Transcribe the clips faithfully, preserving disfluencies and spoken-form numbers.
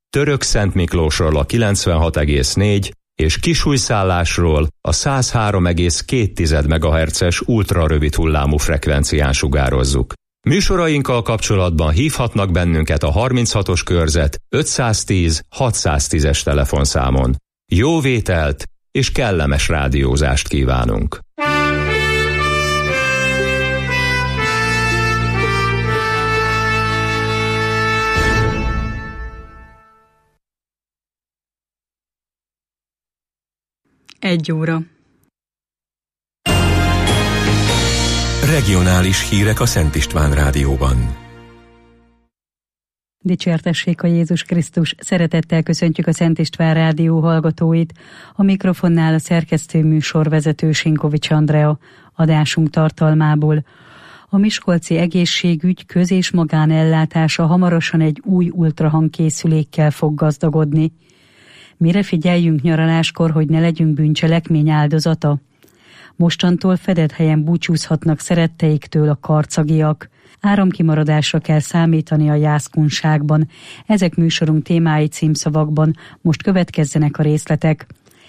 Törökszentmiklósról a kilencvenhat egész négy és Kisújszállásról a száz három egész két megahertzes ultrarövid hullámú frekvencián sugározzuk. Műsorainkkal kapcsolatban hívhatnak bennünket a harminchatos körzet ötszáztíz hatszáztízes telefonszámon. Jó vételt és kellemes rádiózást kívánunk! Egy óra. Regionális hírek a Szent István Rádióban. Dicsértessék a Jézus Krisztus! Szeretettel köszöntjük a Szent István Rádió hallgatóit. A mikrofonnál a szerkesztő műsorvezető Sinkovics Andrea. Adásunk tartalmából. A miskolci egészségügy köz- és magánellátása hamarosan egy új ultrahangkészülékkel fog gazdagodni. Mire figyeljünk nyaraláskor, hogy ne legyünk bűncselekmény áldozata? Mostantól fedett helyen búcsúzhatnak szeretteiktől a karcagiak. Áramkimaradásra kell számítani a jászkunságban. Ezek műsorunk témái címszavakban. Most következzenek a részletek.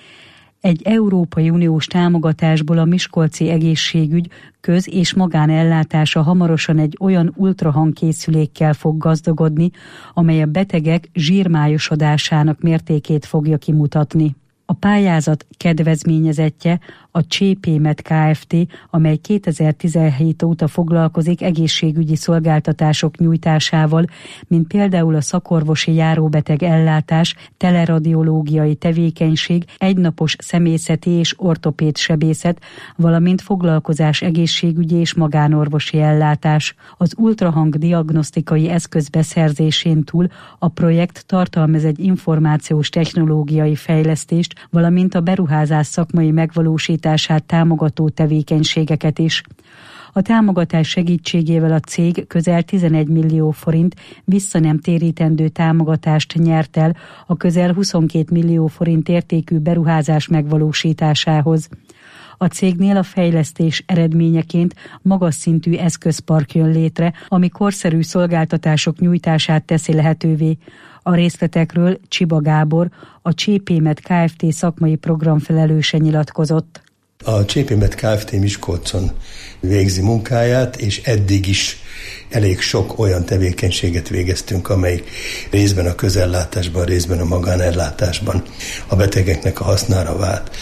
Egy Európai Uniós támogatásból a miskolci egészségügy köz- és magánellátása hamarosan egy olyan ultrahangkészülékkel fog gazdagodni, amely a betegek zsírmályosodásának mértékét fogja kimutatni. A pályázat kedvezményezettje a Csépémet Kft., amely kétezer-tizenhét óta foglalkozik egészségügyi szolgáltatások nyújtásával, mint például a szakorvosi járóbeteg ellátás, teleradiológiai tevékenység, egynapos szemészeti és ortopéd sebészet, valamint foglalkozás egészségügyi és magánorvosi ellátás. Az ultrahang diagnosztikai eszköz beszerzésén túl a projekt tartalmaz egy információs technológiai fejlesztést, valamint a beruházás szakmai megvalósítását támogató tevékenységeket is. A támogatás segítségével a cég közel tizenegy millió forint visszanemtérítendő támogatást nyert el a közel huszonkét millió forint értékű beruházás megvalósításához. A cégnél a fejlesztés eredményeként magas szintű eszközpark jön létre, ami korszerű szolgáltatások nyújtását teszi lehetővé. A részletekről Csiba Gábor, a Csépémet Kft. Szakmai programfelelőse nyilatkozott. A Csépémet Kft. Miskolcon végzi munkáját, és eddig is elég sok olyan tevékenységet végeztünk, amely részben a közellátásban, részben a magánellátásban a betegeknek a hasznára vált.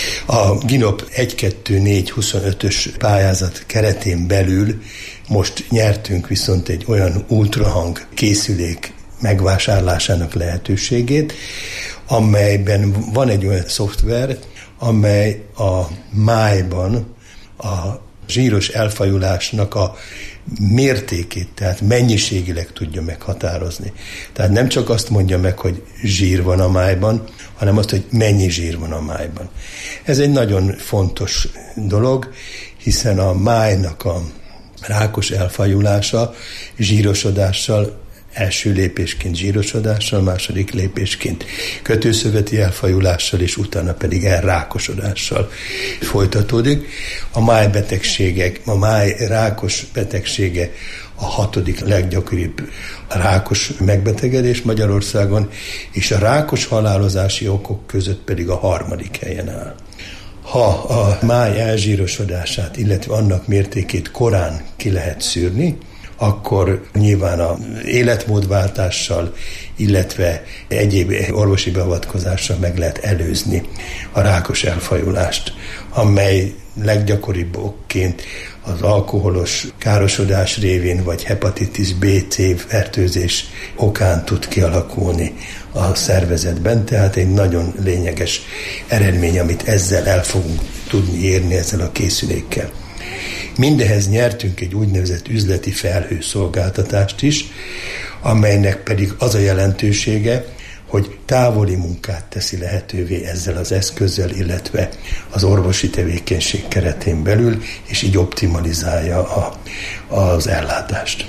A GINOP egy kettő négy huszonötös pályázat keretén belül most nyertünk viszont egy olyan ultrahang készülék megvásárlásának lehetőségét, amelyben van egy olyan szoftver, amely a májban a zsíros elfajulásnak a mértékét, tehát mennyiségileg tudja meghatározni. Tehát nem csak azt mondja meg, hogy zsír van a májban, hanem azt, hogy mennyi zsír van a májban. Ez egy nagyon fontos dolog, hiszen a májnak a rákos elfajulása zsírosodással, első lépésként zsírosodással, második lépésként kötőszöveti elfajulással, és utána pedig elrákosodással folytatódik. A májbetegségek, a máj rákos betegsége a hatodik leggyakoribb rákos megbetegedés Magyarországon, és a rákos halálozási okok között pedig a harmadik helyen áll. Ha a máj elzsírosodását, illetve annak mértékét korán ki lehet szűrni, akkor nyilván az életmódváltással, illetve egyéb orvosi beavatkozással meg lehet előzni a rákos elfajulást, amely leggyakoribb okként az alkoholos károsodás révén vagy hepatitis B-C fertőzés okán tud kialakulni a szervezetben, tehát egy nagyon lényeges eredmény, amit ezzel el fogunk tudni érni ezzel a készülékkel. Mindehez nyertünk egy úgynevezett üzleti felhőszolgáltatást is, amelynek pedig az a jelentősége, hogy távoli munkát teszi lehetővé ezzel az eszközzel, illetve az orvosi tevékenység keretén belül, és így optimalizálja a, az ellátást.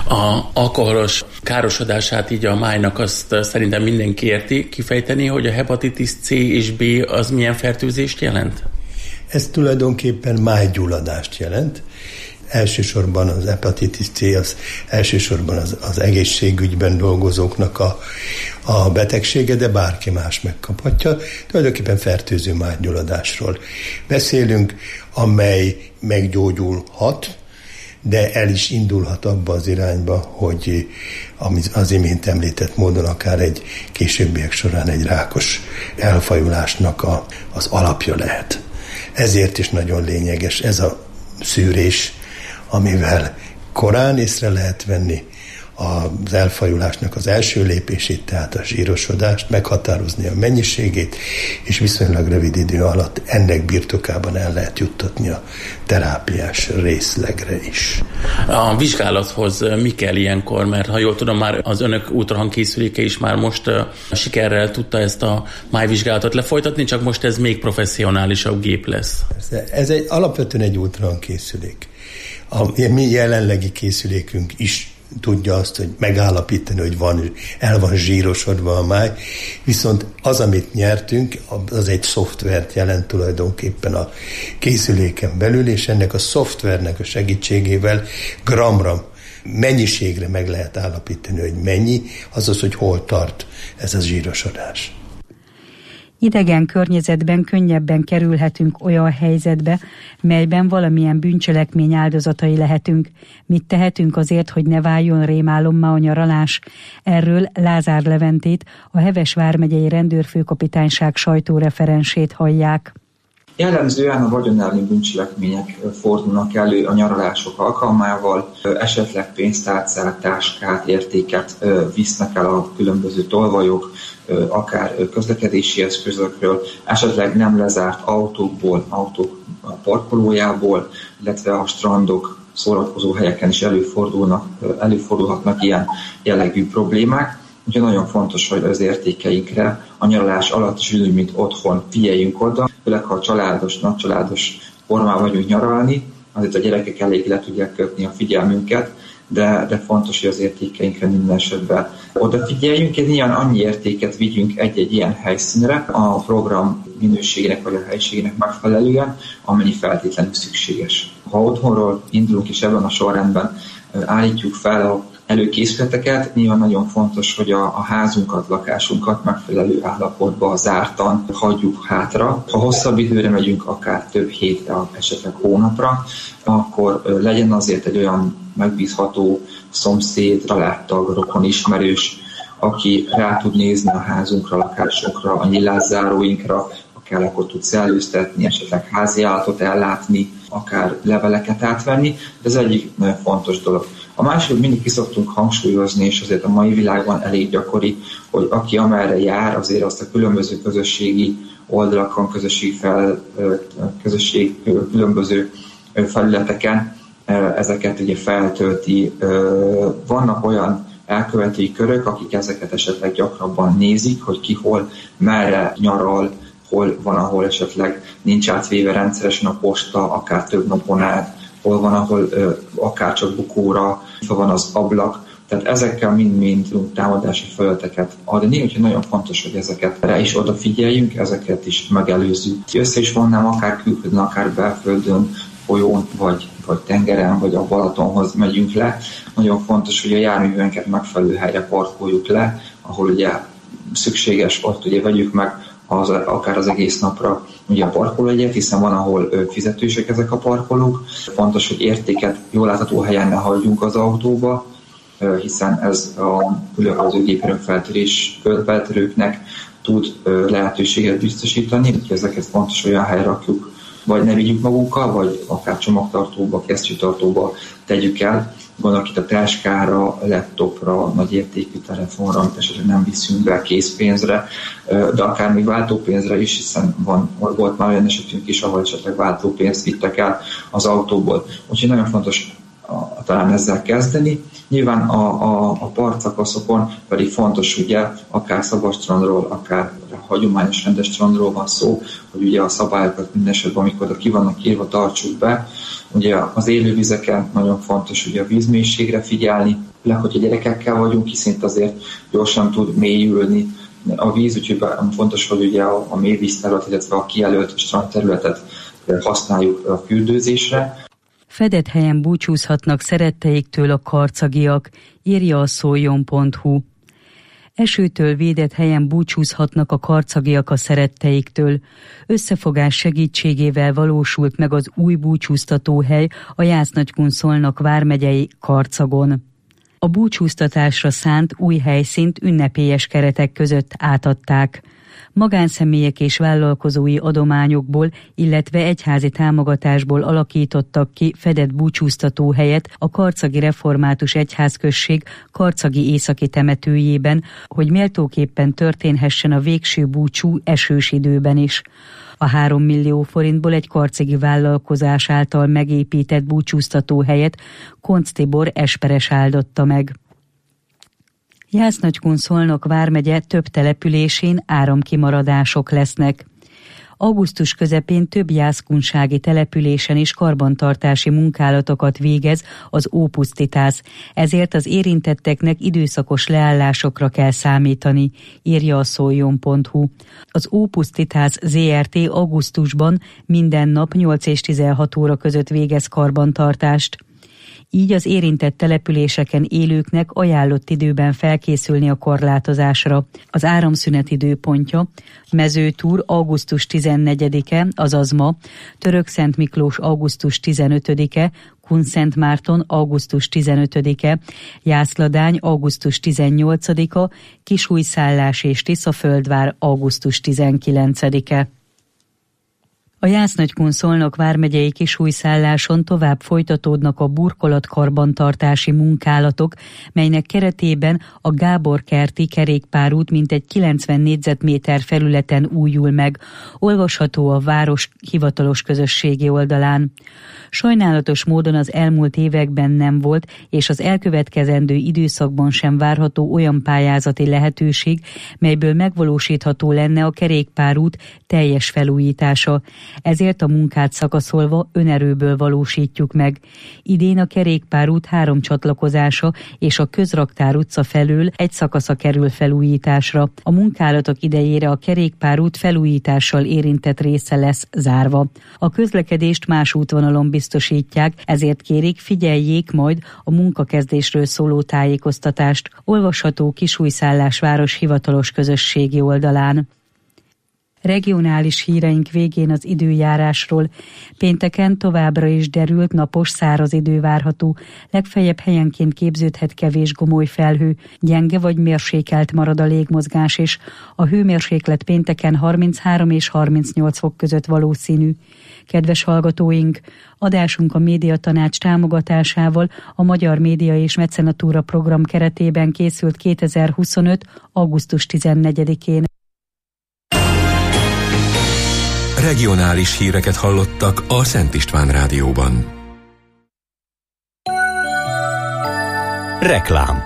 A alkoholos károsodását így a májnak azt szerintem mindenki érti. Kifejteni, hogy a hepatitis C és B az milyen fertőzést jelent? Ez tulajdonképpen májgyulladást jelent. Elsősorban az hepatitis C, az elsősorban az, az egészségügyben dolgozóknak a, a betegsége, de bárki más megkaphatja. Tulajdonképpen fertőző májgyulladásról beszélünk, amely meggyógyulhat, de el is indulhat abba az irányba, hogy az imént említett módon akár egy későbbiek során egy rákos elfajulásnak a, az alapja lehet. Ezért is nagyon lényeges ez a szűrés, amivel korán észre lehet venni az elfajulásnak az első lépését, tehát a zsírosodást, meghatározni a mennyiségét, és viszonylag rövid idő alatt ennek birtokában el lehet juttatni a terápiás részlegre is. A vizsgálathoz mi kell ilyenkor? Mert ha jól tudom, már az önök ultrahangkészüléke is már most uh, sikerrel tudta ezt a májvizsgálatot lefolytatni, csak most ez még professzionálisabb gép lesz. Persze, ez egy, alapvetően egy ultrahangkészülék. A mi jelenlegi készülékünk is tudja azt, hogy megállapítani, hogy van, el van zsírosodva a máj, viszont az, amit nyertünk, az egy szoftvert jelent tulajdonképpen a készüléken belül, és ennek a szoftvernek a segítségével gramra, mennyiségre meg lehet állapítani, hogy mennyi, azaz, hogy hol tart ez a zsírosodás. Idegen környezetben könnyebben kerülhetünk olyan helyzetbe, melyben valamilyen bűncselekmény áldozatai lehetünk. Mit tehetünk azért, hogy ne váljon rémálommá a nyaralás? Erről Lázár Leventét, a Heves vármegyei rendőrfőkapitányság sajtóreferensét hallják. Jellemzően a vagyonelmi bűncselekmények fordulnak elő a nyaralások alkalmával, esetleg pénztárcát, táskát, értéket visznek el a különböző tolvajok, akár közlekedési eszközökről, esetleg nem lezárt autókból, autók parkolójából, illetve a strandok, szórakozó helyeken is előfordulnak, előfordulhatnak ilyen jellegű problémák. Úgyhogy nagyon fontos, hogy az értékeinkre a nyaralás alatt is úgy, mint otthon figyeljünk oda, főleg ha családos, nagycsaládos formában vagyunk nyaralni, azért a gyerekek elég le tudják kötni a figyelmünket, de, de fontos, hogy az értékeinkre minden esetben odafigyeljünk, és ilyen annyi értéket vigyünk egy-egy ilyen helyszínre a program minőségének vagy a helységének megfelelően, amennyi feltétlenül szükséges. Ha otthonról indulunk és ebben a sorrendben állítjuk fel a előkészületeket, nyilván nagyon fontos, hogy a, a házunkat, lakásunkat megfelelő állapotban zártan hagyjuk hátra. Ha hosszabb időre megyünk, akár több hétre, esetleg hónapra, akkor legyen azért egy olyan megbízható szomszéd, családtag, rokon, ismerős, aki rá tud nézni a házunkra, lakásunkra, a nyilászáróinkra, akár akkor tud szellőztetni, esetleg háziállatot ellátni, akár leveleket átvenni, de ez egyik nagyon fontos dolog. A másik, mindig ki szoktunk hangsúlyozni, és azért a mai világban elég gyakori, hogy aki amerre jár, azért azt a különböző közösségi oldalakon, közösség, fel, közösség különböző felületeken ezeket ugye feltölti. Vannak olyan elkövetői körök, akik ezeket esetleg gyakrabban nézik, hogy ki hol, merre nyaral, hol van, ahol esetleg nincs átvéve rendszeresen a posta, akár több napon át, hol van, ahol ö, akár csak bukóra, van az ablak. Tehát ezekkel mind-mind tudunk támadási felületeket adni, úgyhogy nagyon fontos, hogy ezeket rá is odafigyeljünk, ezeket is megelőzzük. Össze is vonnám akár külföldön, akár belföldön, folyón, vagy, vagy tengeren, vagy a Balatonhoz megyünk le. Nagyon fontos, hogy a járművünket megfelelő helyre parkoljuk le, ahol ugye szükséges, ott ugye vegyük meg az, akár az egész napra ugye a parkolójegyet, hiszen van, ahol fizetősek ezek a parkolók. Fontos, hogy értéket jól látható helyen ne hagyjunk az autóba, hiszen ez a különböző gépjárműfeltörés feltörőknek tud lehetőséget biztosítani, úgyhogy ezeket fontos, hogy olyan helyre rakjuk, vagy ne vigyük magunkkal, vagy akár csomagtartóba, kesztyűtartóba tegyük el. Gondolok itt a táskára, laptopra, nagy értékű telefonra, amit esetleg nem viszünk be készpénzre, de akár még váltópénzre is, hiszen van, volt már olyan esetünk is, ahol esetleg váltópénzt vittek el az autóból. Úgyhogy nagyon fontos a, talán ezzel kezdeni. Nyilván a, a, a partszakaszokon pedig fontos, ugye, akár szabadstrandról, akár hagyományos rendes strandról van szó, hogy ugye a szabályokat minden esetben, amikor oda ki vannak írva, tartsuk be. Ugye az élővizeken nagyon fontos ugye a vízmélységre figyelni, főleg, hogyha gyerekekkel vagyunk, hiszen azért gyorsan tud mélyülni a víz, úgyhogy fontos, hogy ugye a, a mélyvízterület, illetve a kijelölt strandterületet használjuk a fürdőzésre. Fedett helyen búcsúzhatnak szeretteiktől a karcagiak, írja a szoljon pont hu. Esőtől védett helyen búcsúzhatnak a karcagiak a szeretteiktől. Összefogás segítségével valósult meg az új búcsúztatóhely a Jász-Nagykun-Szolnok vármegyei Karcagon. A búcsúztatásra szánt új helyszínt ünnepélyes keretek között átadták. Magánszemélyek és vállalkozói adományokból, illetve egyházi támogatásból alakítottak ki fedett búcsúztatóhelyet a Karcagi Református Egyházközség karcagi északi temetőjében, hogy méltóképpen történhessen a végső búcsú esős időben is. A három millió forintból egy karcagi vállalkozás által megépített búcsúztatóhelyet Koncz Tibor esperes áldotta meg. Jász-Nagykun-Szolnok vármegye több településén áramkimaradások lesznek. Augusztus közepén több jászkunsági településen is karbantartási munkálatokat végez az Ópusztitász, ezért az érintetteknek időszakos leállásokra kell számítani, írja a szoljon pont hu. Az Ópusztitász zé er té augusztusban minden nap nyolc és tizenhat óra között végez karbantartást. Így az érintett településeken élőknek ajánlott időben felkészülni a korlátozásra. Az áramszünet időpontja: Mezőtúr augusztus tizennegyedike, azaz ma, Törökszent Miklós augusztus tizenötödike, Kunszentmárton augusztus tizenötödike, Jászladány augusztus tizennyolcadika, Kisújszállás és Tiszaföldvár augusztus tizenkilencedike. A Jász-Nagykun-Szolnok vármegyei Kisújszálláson tovább folytatódnak a burkolatkarbantartási munkálatok, melynek keretében a Gábor-kerti kerékpárút mintegy kilencven négyzetméter felületen újul meg, olvasható a város hivatalos közösségi oldalán. Sajnálatos módon az elmúlt években nem volt, és az elkövetkezendő időszakban sem várható olyan pályázati lehetőség, melyből megvalósítható lenne a kerékpárút teljes felújítása. Ezért a munkát szakaszolva önerőből valósítjuk meg. Idén a kerékpárút három csatlakozása és a Közraktár utca felől egy szakasza kerül felújításra. A munkálatok idejére a kerékpárút felújítással érintett része lesz zárva. A közlekedést más útvonalon biztosítják, ezért kérik, figyeljék majd a munkakezdésről szóló tájékoztatást. Olvasható Kisújszállás város hivatalos közösségi oldalán. Regionális híreink végén az időjárásról. Pénteken továbbra is derült, napos, száraz idő várható. Legfeljebb helyenként képződhet kevés gomoly felhő, gyenge vagy mérsékelt marad a légmozgás, és a hőmérséklet pénteken harminchárom és harmincnyolc fok között valószínű. Kedves hallgatóink, adásunk a Médiatanács támogatásával a Magyar Média és Mecenatúra program keretében készült kétezer-huszonöt. augusztus tizennegyedikén. Regionális híreket hallottak a Szent István Rádióban. Reklám.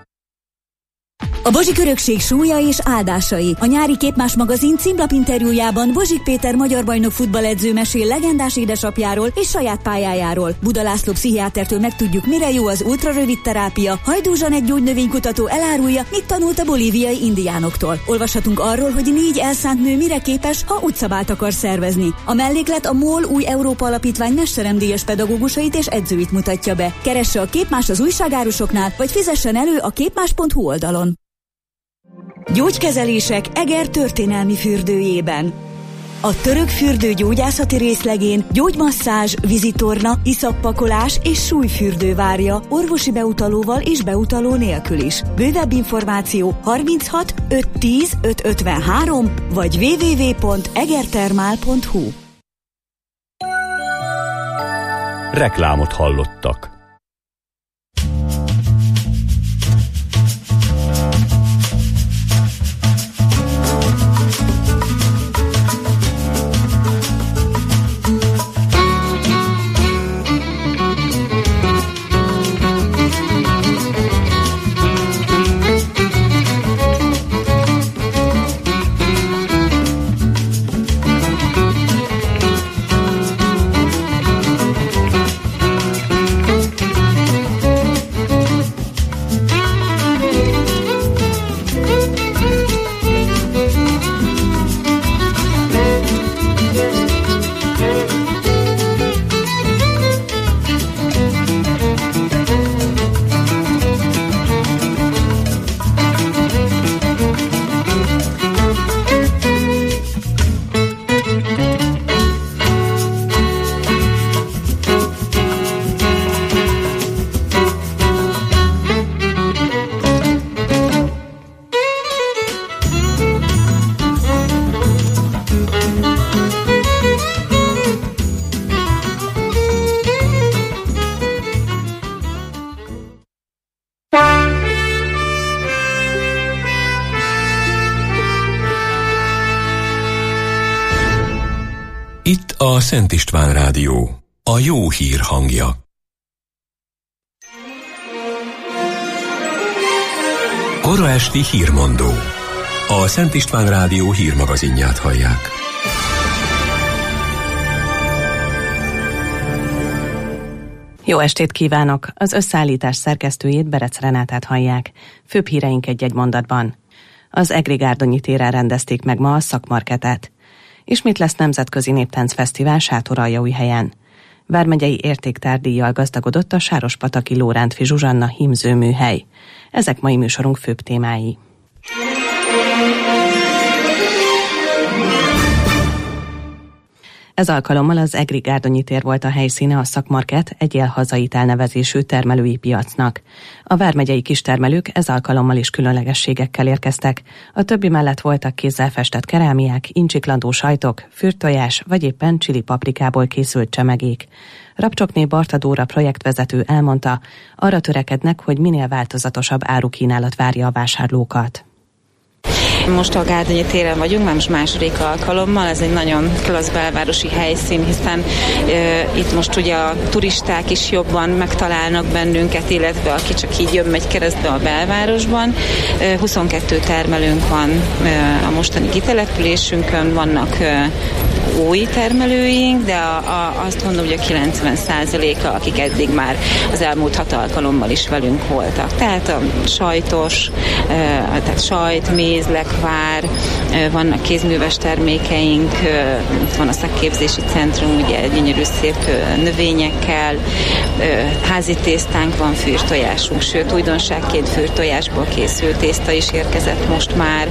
A Bozsik örökség súlya és áldásai. A nyári Képmás magazin címlapinterjújában Bozsik Péter magyar bajnok futballedző mesél legendás édesapjáról és saját pályájáról. Buda László pszichiátertől megtudjuk, mire jó az ultrarövid terápia. Hajdú Zsanett gyógynövénykutató elárulja, mit tanult a bolíviai indiánoktól. Olvashatunk arról, hogy négy elszánt nő mire képes, ha útszabált akar szervezni. A melléklet a MOL új Európa Alapítvány mesteremdíjas pedagógusait és edzőit mutatja be. Keresse a Képmás az újságárusoknál, vagy fizessen elő a képmás pont hu oldalon. Gyógykezelések Eger történelmi fürdőjében. A török fürdő gyógyászati részlegén gyógymasszázs, vízitorna, iszappakolás és súlyfürdő várja orvosi beutalóval és beutaló nélkül is. Bővebb információ harminchat ötszáz tíz ötszázötvenhárom vagy double-u double-u double-u pont egertermál pont hu. Reklámot hallottak. Itt a Szent István Rádió, a jó hír hangja. Kora esti hírmondó. A Szent István Rádió hírmagazinját hallják. Jó estét kívánok! Az összeállítás szerkesztőjét, Berec Renátát hallják. Főbb híreink egy-egy mondatban. Az Egri Gárdonyi téren rendezték meg ma a szakmarketet. Ismét lesz nemzetközi néptáncfesztivál Sátoraljaújhelyen. Vármegyei értéktárdíjjal gazdagodott a Sárospataki Lórántfi Zsuzsanna hímzőműhely. Ezek mai műsorunk főbb témái. Ez alkalommal az Egri Gárdonyi tér volt a helyszíne a szakmarket, egy él hazait elnevezésű termelői piacnak. A vármegyei kistermelők ez alkalommal is különlegességekkel érkeztek. A többi mellett voltak kézzel festett kerámiák, incsiklandó sajtok, fürtojás vagy éppen csili paprikából készült csemegék. Rapcsokné Barta Dóra projektvezető elmondta, arra törekednek, hogy minél változatosabb árukínálat várja a vásárlókat. Most a Gárdonyi téren vagyunk, már most második alkalommal, ez egy nagyon klassz belvárosi helyszín, hiszen e, itt most ugye a turisták is jobban megtalálnak bennünket, illetve aki csak így jön, megy keresztbe a belvárosban. E, huszonkettő termelőnk van e, a mostani kitelepülésünkön, vannak e, új termelőink, de a, a, azt mondom, hogy a kilencven százaléka, akik eddig már az elmúlt hat alkalommal is velünk voltak. Tehát a sajtos, e, tehát sajt, méz, lekvár, e, vannak kézműves termékeink, e, van a szakképzési centrum, ugye gyönyörű szép e, növényekkel, e, házi tésztánk van, fűrtojásunk, sőt újdonságként fűrtojásból készült tészta is érkezett most már.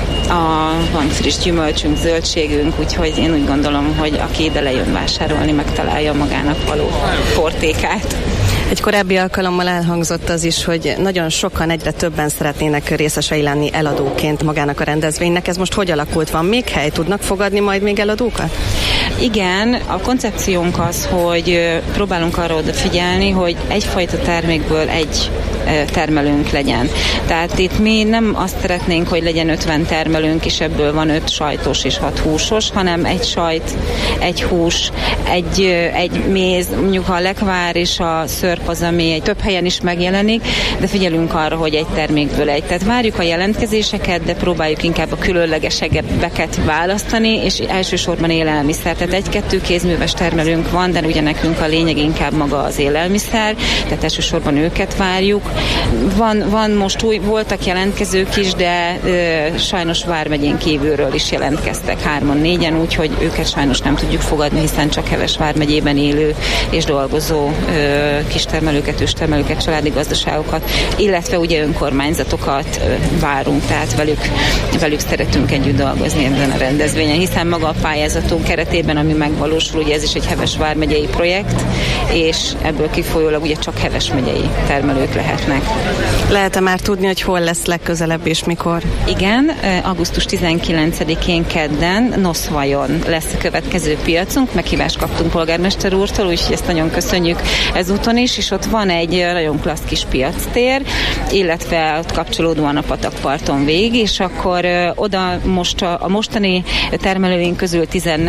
A, van friss gyümölcsünk, zöldségünk, úgyhogy én úgy gondolom, hogy aki ide lejön vásárolni, megtalálja magának való portékát. Egy korábbi alkalommal elhangzott az is, hogy nagyon sokan, egyre többen szeretnének részesei lenni eladóként magának a rendezvénynek. Ez most hogy alakult? Van még hely? Tudnak fogadni majd még eladókat? Igen, a koncepciónk az, hogy próbálunk arra odafigyelni, hogy egyfajta termékből egy termelőnk legyen. Tehát itt mi nem azt szeretnénk, hogy legyen ötven termelőnk, és ebből van öt sajtos és hat húsos, hanem egy sajt, egy hús, egy, egy méz, mondjuk a lekvár és a szörp az, ami egy több helyen is megjelenik, de figyelünk arra, hogy egy termékből egy. Tehát várjuk a jelentkezéseket, de próbáljuk inkább a különlegesebbeket választani, és elsősorban élelmiszer. Tehát egy-kettő kézműves termelőnk van, de ugye nekünk a lényeg inkább maga az élelmiszer, tehát elsősorban őket várjuk. Van, van most új, voltak jelentkezők is, de ö, sajnos vármegyén kívülről is jelentkeztek hárman, négyen, úgyhogy őket sajnos nem tudjuk fogadni, hiszen csak Heves vármegyében élő és dolgozó ö, kistermelőket, őstermelőket, családi gazdaságokat, illetve ugye önkormányzatokat ö, várunk, tehát velük, velük szeretünk együtt dolgozni ebben a rendezvényen, hiszen maga a pályázatunk keretében, ami megvalósul, ugye ez is egy Heves vármegyei projekt, és ebből kifolyólag ugye csak Heves megyei termelők lehetnek. Lehet-e már tudni, hogy hol lesz legközelebb és mikor? Igen, augusztus tizenkilencedikén kedden Noszvajon lesz a következő piacunk, meghívást kaptunk polgármester úrtól, úgyhogy ezt nagyon köszönjük ezúton is, és ott van egy nagyon klassz kis piactér, illetve ott kapcsolódóan a patakparton végig, és akkor oda most a, a mostani termelőink közül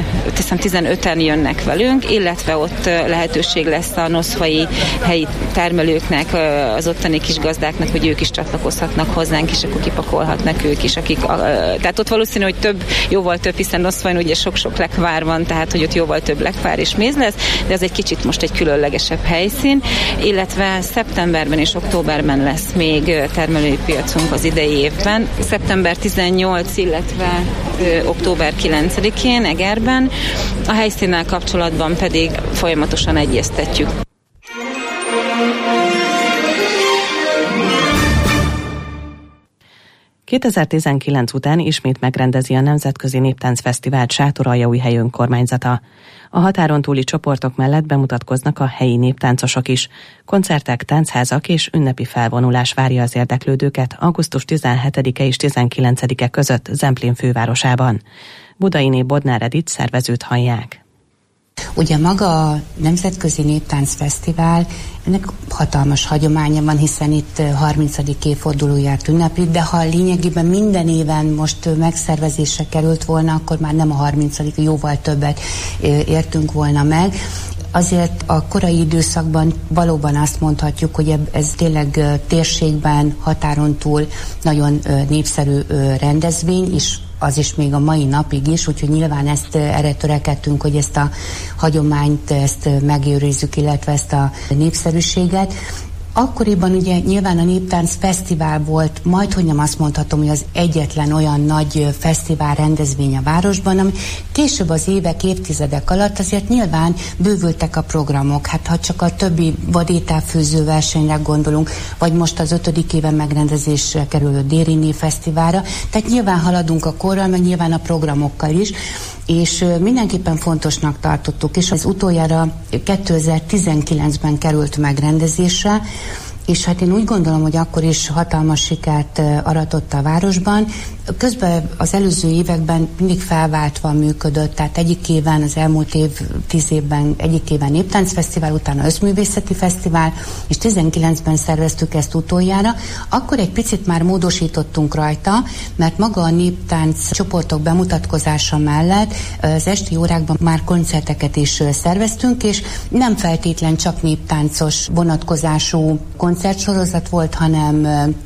tizenöten jönnek velünk, illetve ott lehetőség lesz a noszvai helyi termelőknek, az ottani kis gazdáknak, hogy ők is csatlakozhatnak hozzánk, és akkor kipakolhatnak ők is, akik, a, tehát ott valószínű, hogy több, jóval több, hiszen Noszvajon ugye sok-sok lekvár van, tehát hogy ott jóval több lekvár és méz lesz, de ez egy kicsit most egy különlegesebb helyszín, illetve szeptemberben és októberben lesz még termelői piacunk az idei évben. szeptember tizennyolcadikán, illetve ö, október kilencedikén Egerben. A helyszínnel kapcsolatban pedig folyamatosan egyeztetjük. kétezer-tizenkilenc után ismét megrendezi a Nemzetközi Néptáncfesztivált Sátoraljaújhely önkormányzata. A határon túli csoportok mellett bemutatkoznak a helyi néptáncosok is. Koncertek, táncházak és ünnepi felvonulás várja az érdeklődőket augusztus tizenhetedike és tizenkilencedike között Zemplén fővárosában. Budainé Bodnár Edith szervezőt hallják. Ugye maga a Nemzetközi Néptánc Fesztivál, ennek hatalmas hagyománya van, hiszen itt harmincadik évfordulóját ünneplik, de ha lényegében minden éven most megszervezésre került volna, akkor már nem a harmincadik jóval többet értünk volna meg. Azért a korai időszakban valóban azt mondhatjuk, hogy ez tényleg térségben, határon túl nagyon népszerű rendezvény, és az is még a mai napig is, úgyhogy nyilván ezt erre törekedtünk, hogy ezt a hagyományt ezt megőrizzük, illetve ezt a népszerűséget. Akkoriban ugye nyilván a Néptánc Fesztivál volt, majdhogy nem azt mondhatom, hogy az egyetlen olyan nagy fesztivál rendezvény a városban, ami később az évek, évtizedek alatt azért nyilván bővültek a programok. Hát ha csak a többi vadételfőző versenyre gondolunk, vagy most az ötödik éven megrendezésre kerülő Dérinné Fesztiválra, tehát nyilván haladunk a korral, meg nyilván a programokkal is, és mindenképpen fontosnak tartottuk, és az utoljára kétezer-tizenkilencben került megrendezésre, és hát én úgy gondolom, hogy akkor is hatalmas sikert aratott a városban. Közben az előző években mindig felváltva működött, tehát egyik éven, az elmúlt év, tíz évben egyik éven Néptáncfesztivál, utána Összművészeti Fesztivál, és tizenkilencben szerveztük ezt utoljára. Akkor egy picit már módosítottunk rajta, mert maga a néptánc csoportok bemutatkozása mellett az esti órákban már koncerteket is szerveztünk, és nem feltétlen csak néptáncos vonatkozású koncertsorozat volt, hanem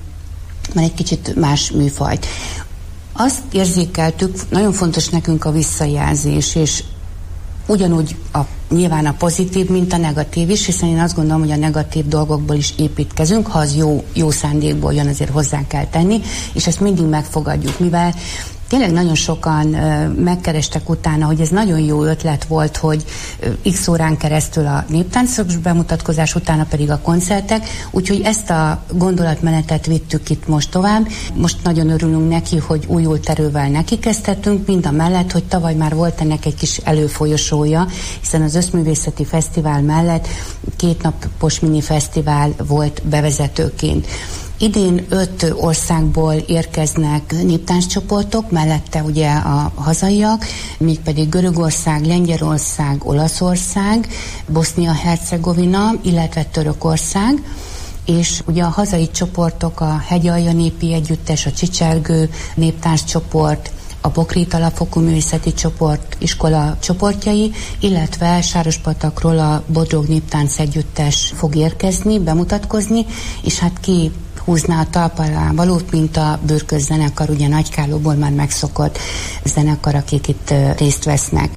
már egy kicsit más műfajt. Azt érzékeltük, nagyon fontos nekünk a visszajelzés, és ugyanúgy a, nyilván a pozitív, mint a negatív is, hiszen én azt gondolom, hogy a negatív dolgokból is építkezünk, ha az jó, jó szándékból jön, azért hozzá kell tenni, és ezt mindig megfogadjuk, mivel tényleg nagyon sokan uh, megkerestek utána, hogy ez nagyon jó ötlet volt, hogy uh, x órán keresztül a néptáncos bemutatkozás, utána pedig a koncertek, úgyhogy ezt a gondolatmenetet vittük itt most tovább. Most nagyon örülünk neki, hogy újult erővel nekikezdhetünk, mind a mellett, hogy tavaly már volt ennek egy kis előfolyosója, hiszen az Összművészeti Fesztivál mellett két napos mini fesztivál volt bevezetőként. Idén öt országból érkeznek néptánccsoportok, mellette ugye a hazaiak, mégpedig Görögország, Lengyelország, Olaszország, Bosznia-Hercegovina, illetve Törökország, és ugye a hazai csoportok, a Hegyalja Népi Együttes, a Csicsergő néptánccsoport, a Bokrit alapfokú művészeti csoport, iskola csoportjai, illetve Sárospatakról a Bodrog Néptánc Együttes fog érkezni, bemutatkozni, és hát ki húzná a talp alá valót, mint a Bürkös zenekar, ugye Nagykállóból már megszokott zenekar, akik itt részt vesznek.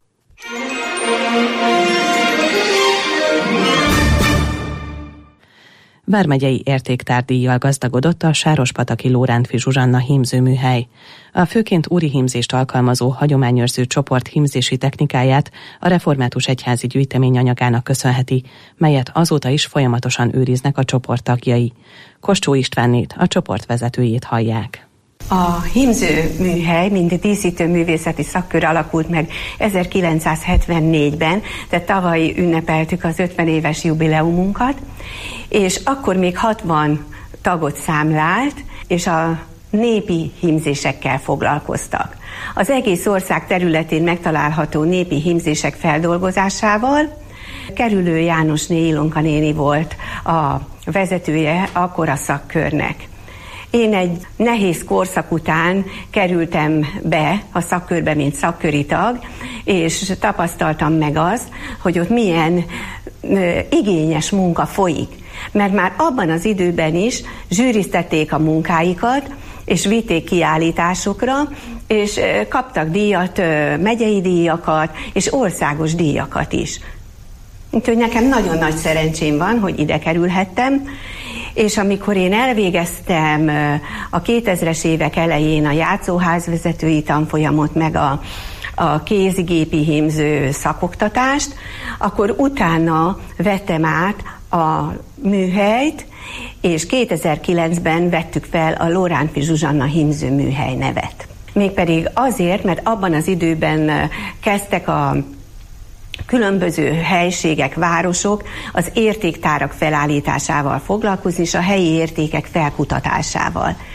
Vármegyei értéktárdíjjal gazdagodott a sárospataki Lórántfi Zsuzsanna hímzőműhely. A főként úri hímzést alkalmazó hagyományőrző csoport hímzési technikáját a református egyházi gyűjtemény anyagának köszönheti, melyet azóta is folyamatosan őriznek a csoport tagjai. Koscsó Istvánnét, a csoport vezetőjét hallják. A hímző műhely, mint díszítő művészeti szakkör alakult meg ezerkilencszázhetvennégyben, tehát tavaly ünnepeltük az ötven éves jubileumunkat, és akkor még hatvan tagot számlált, és a népi hímzésekkel foglalkoztak. Az egész ország területén megtalálható népi hímzések feldolgozásával Kerülő Jánosné Ilonka néni volt a vezetője akkor a szakkörnek. Én egy nehéz korszak után kerültem be a szakkörbe, mint szakköri tag, és tapasztaltam meg azt, hogy ott milyen ö, igényes munka folyik. Mert már abban az időben is zsűriztették a munkáikat, és vitték kiállításokra, és ö, kaptak díjat, ö, megyei díjakat, és országos díjakat is. Úgyhogy nekem nagyon nagy szerencsém van, hogy ide kerülhettem, és amikor én elvégeztem a kétezres évek elején a játszóházvezetői tanfolyamot, meg a, a kézigépi hímző szakoktatást, akkor utána vettem át a műhelyt, és kétezer-kilencben vettük fel a Lórántfi Zsuzsanna hímző műhely nevet. Mégpedig azért, mert abban az időben kezdtek a különböző helységek, városok az értéktárak felállításával foglalkozni, és a helyi értékek felkutatásával.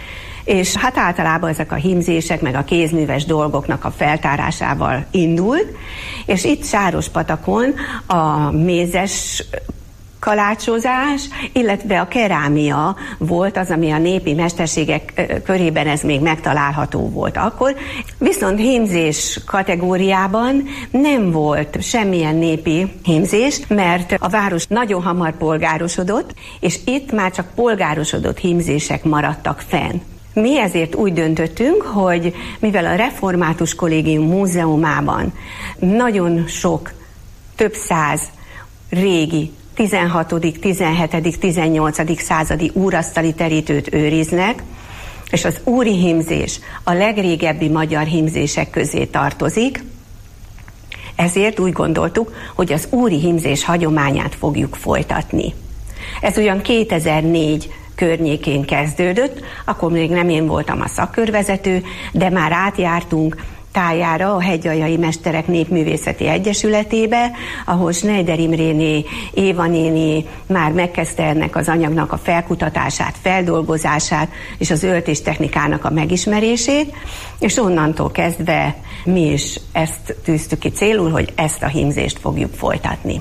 És hát általában ezek a hímzések, meg a kézműves dolgoknak a feltárásával indult, és itt Sárospatakon a mézes kalácsozás, illetve a kerámia volt az, ami a népi mesterségek körében ez még megtalálható volt akkor. Viszont hímzés kategóriában nem volt semmilyen népi hímzés, mert a város nagyon hamar polgárosodott, és itt már csak polgárosodott hímzések maradtak fenn. Mi ezért úgy döntöttünk, hogy mivel a Református Kollégium Múzeumában nagyon sok, több száz régi tizenhatodik, tizenhetedik, tizennyolcadik századi úrasztali terítőt őriznek, és az úri hímzés a legrégebbi magyar hímzések közé tartozik, ezért úgy gondoltuk, hogy az úri hímzés hagyományát fogjuk folytatni. Ez ugyan kétezer-négy környékén kezdődött, akkor még nem én voltam a szakkörvezető, de már átjártunk tájára a Hegyaljai Mesterek Népművészeti Egyesületébe, ahol Schneider Imréné, Éva néni már megkezdte ennek az anyagnak a felkutatását, feldolgozását és az öltéstechnikának a megismerését, és onnantól kezdve mi is ezt tűztük ki célul, hogy ezt a hímzést fogjuk folytatni.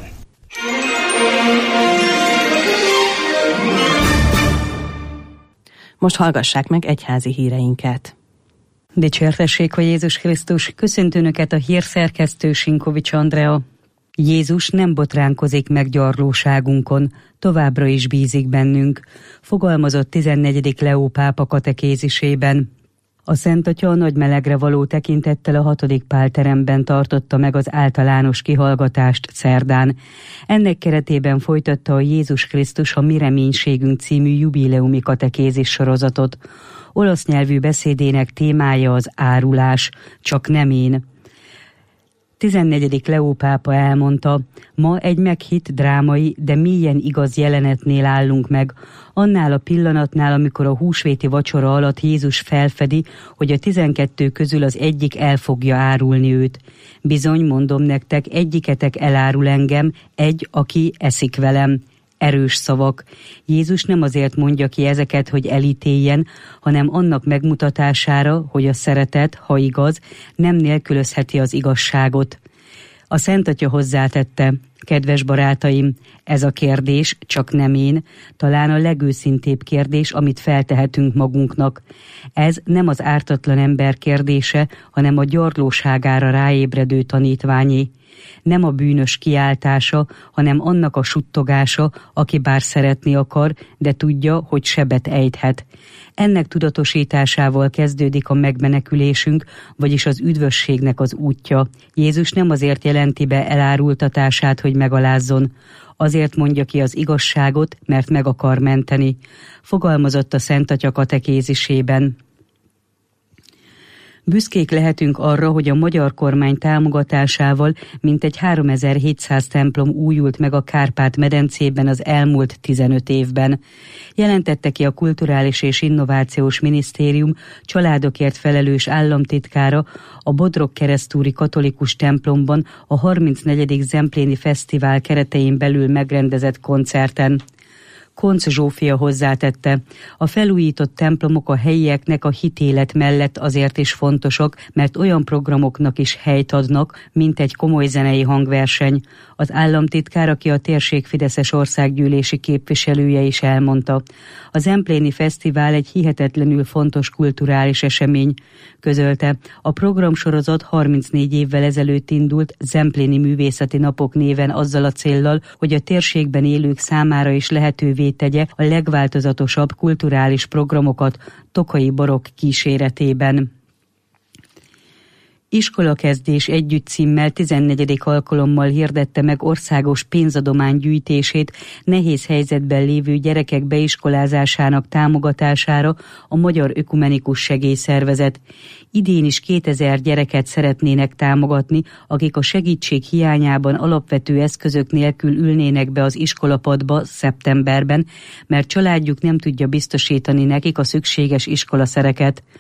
Most hallgassák meg egyházi híreinket. Dicsértessék a Jézus Krisztus, köszönt Önöket a hírszerkesztő Sinkovics Andrea. Jézus nem botránkozik meg gyarlóságunkon, továbbra is bízik bennünk, fogalmazott tizennegyedik Leó pápa katekézisében. A Szent Atya a nagy melegre való tekintettel a hatodik Pál teremben tartotta meg az általános kihallgatást szerdán. Ennek keretében folytatta a Jézus Krisztus a Mi reménységünk című jubileumi katekézis sorozatot. Olasz nyelvű beszédének témája az árulás, csak nem én. tizennegyedik Leó pápa elmondta, ma egy meghitt drámai, de mélyen igaz jelenetnél állunk meg, annál a pillanatnál, amikor a húsvéti vacsora alatt Jézus felfedi, hogy a tizenkettő közül az egyik el fogja árulni őt. Bizony, mondom nektek, egyiketek elárul engem, egy, aki eszik velem. Erős szavak. Jézus nem azért mondja ki ezeket, hogy elítéljen, hanem annak megmutatására, hogy a szeretet, ha igaz, nem nélkülözheti az igazságot. A Szent Atya hozzátette, kedves barátaim, ez a kérdés, csak nem én, talán a legőszintébb kérdés, amit feltehetünk magunknak. Ez nem az ártatlan ember kérdése, hanem a gyarlóságára ráébredő tanítványé. Nem a bűnös kiáltása, hanem annak a suttogása, aki bár szeretni akar, de tudja, hogy sebet ejthet. Ennek tudatosításával kezdődik a megmenekülésünk, vagyis az üdvösségnek az útja. Jézus nem azért jelenti be elárultatását, hogy megalázzon. Azért mondja ki az igazságot, mert meg akar menteni. Fogalmazott a Szent Atya katekézisében. Büszkék lehetünk arra, hogy a magyar kormány támogatásával mintegy háromezer-hétszáz templom újult meg a Kárpát-medencében az elmúlt tizenöt évben. Jelentette ki a Kulturális és Innovációs Minisztérium családokért felelős államtitkára a Bodrog-Keresztúri katolikus templomban a harmincnegyedik Zempléni Fesztivál keretein belül megrendezett koncerten. Koncz Zsófia hozzátette, a felújított templomok a helyieknek a hitélet mellett azért is fontosak, mert olyan programoknak is helyt adnak, mint egy komoly zenei hangverseny. Az államtitkár, aki a térség fideszes országgyűlési képviselője is elmondta. A Zempléni Fesztivál egy hihetetlenül fontos kulturális esemény, közölte. A programsorozat harmincnégy évvel ezelőtt indult Zempléni Művészeti Napok néven azzal a céllal, hogy a térségben élők számára is lehetővé tegye a legváltozatosabb kulturális programokat Tokai Barokk kíséretében. Iskolakezdés együtt címmel tizennegyedik alkalommal hirdette meg országos pénzadomány gyűjtését nehéz helyzetben lévő gyerekek beiskolázásának támogatására a Magyar Ökumenikus Segélyszervezet. Idén is kétezer gyereket szeretnének támogatni, akik a segítség hiányában alapvető eszközök nélkül ülnének be az iskolapadba szeptemberben, mert családjuk nem tudja biztosítani nekik a szükséges iskolaszereket.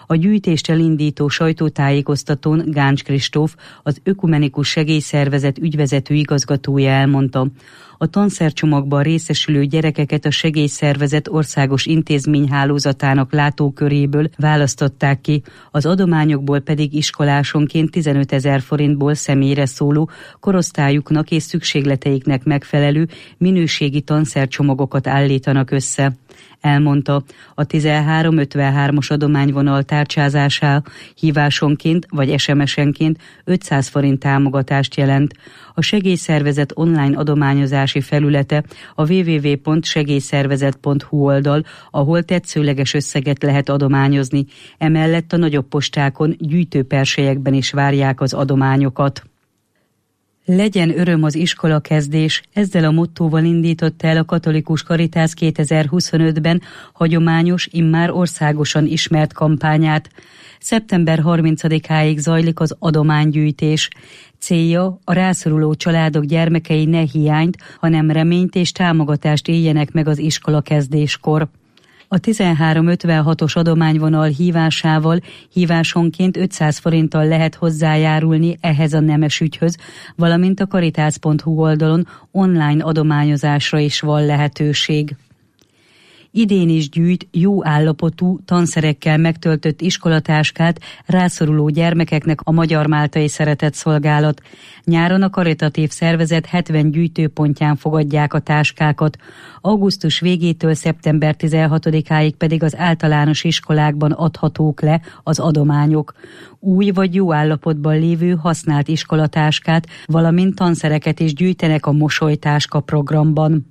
A gyűjtést elindító sajtótájékoztatón Gáncs Kristóf, az Ökumenikus Segélyszervezet ügyvezető igazgatója elmondta, a tanszercsomagban részesülő gyerekeket a segélyszervezet országos intézményhálózatának látóköréből választották ki, az adományokból pedig iskolásonként tizenötezer forintból személyre szóló, korosztályuknak és szükségleteiknek megfelelő minőségi tanszercsomagokat állítanak össze. Elmondta, a tizenhárom ötvenhármas adományvonal tárcsázása hívásonként vagy es em es-enként ötszáz forint támogatást jelent. A segélyszervezet online adományozási felülete a double-u double-u double-u pont segélyszervezet pont hu oldal, ahol tetszőleges összeget lehet adományozni. Emellett a nagyobb postákon, gyűjtőperselyekben is várják az adományokat. Legyen öröm az iskola kezdés, ezzel a mottóval indította el a Katolikus Karitász kétezer-huszonötben hagyományos, immár országosan ismert kampányát. szeptember harmincadikáig zajlik az adománygyűjtés. Célja, a rászoruló családok gyermekei ne hiányt, hanem reményt és támogatást éljenek meg az iskola kezdéskor. A tizenhárom ötvenhatos adományvonal hívásával hívásonként ötszáz forinttal lehet hozzájárulni ehhez a nemes ügyhöz, valamint a karitász pont hu oldalon online adományozásra is van lehetőség. Idén is gyűjt jó állapotú, tanszerekkel megtöltött iskolatáskát rászoruló gyermekeknek a Magyar Máltai Szeretetszolgálat. Nyáron a karitatív szervezet hetven gyűjtőpontján fogadják a táskákat. Augusztus végétől szeptember tizenhatodikáig pedig az általános iskolákban adhatók le az adományok. Új vagy jó állapotban lévő használt iskolatáskát, valamint tanszereket is gyűjtenek a Mosolytáska programban.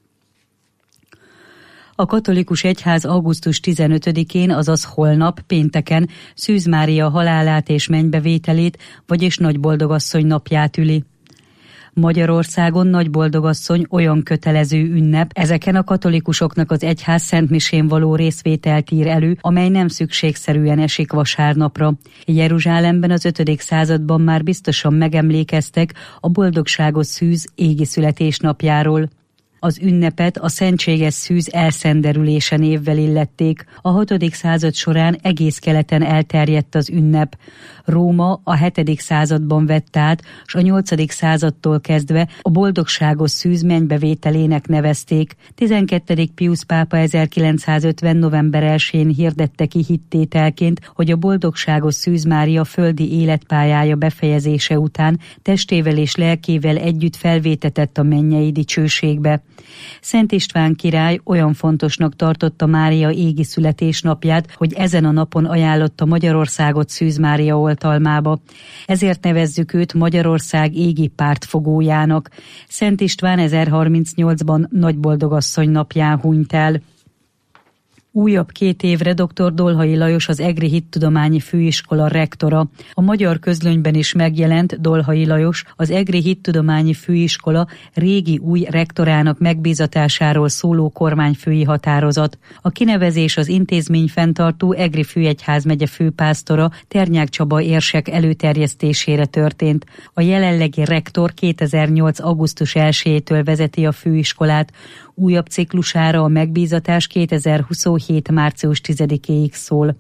A katolikus egyház augusztus tizenötödikén, azaz holnap, pénteken Szűz Mária halálát és mennybevételét, vagyis Nagyboldogasszony napját üli. Magyarországon Nagyboldogasszony olyan kötelező ünnep, ezeken a katolikusoknak az egyház szentmisén való részvételt ír elő, amely nem szükségszerűen esik vasárnapra. Jeruzsálemben az ötödik században már biztosan megemlékeztek a boldogságos Szűz égi születésnapjáról. Az ünnepet a szentséges Szűz elszenderülése névvel illették. A hatodik század során egész keleten elterjedt az ünnep. Róma a hetedik században vett át, s a nyolcadik századtól kezdve a boldogságos Szűz mennybevételének nevezték. tizenkettedik Piusz pápa ezerkilencszázötven. november elsején hirdette ki hittételként, hogy a boldogságos Szűz Mária földi életpályája befejezése után testével és lelkével együtt felvétetett a mennyei dicsőségbe. Szent István király olyan fontosnak tartotta Mária égi születésnapját, hogy ezen a napon ajánlotta Magyarországot Szűz Mária oltalmába. Ezért nevezzük őt Magyarország égi pártfogójának. Szent István ezerharmincnyolcban Nagyboldogasszony napján hunyt el. Újabb két évre dr. Dolhai Lajos, az Egri Hittudományi Főiskola rektora. A Magyar Közlönyben is megjelent Dolhai Lajos, az Egri Hittudományi Főiskola régi új rektorának megbízatásáról szóló kormányfői határozat. A kinevezés az intézmény fenntartó Egri főegyházmegye főpásztora Ternyák Csaba érsek előterjesztésére történt. A jelenlegi rektor kétezer-nyolc. augusztus elsejétől vezeti a főiskolát. Újabb ciklusára a megbízatás kétezer-huszonhét. március tizedikéig szól.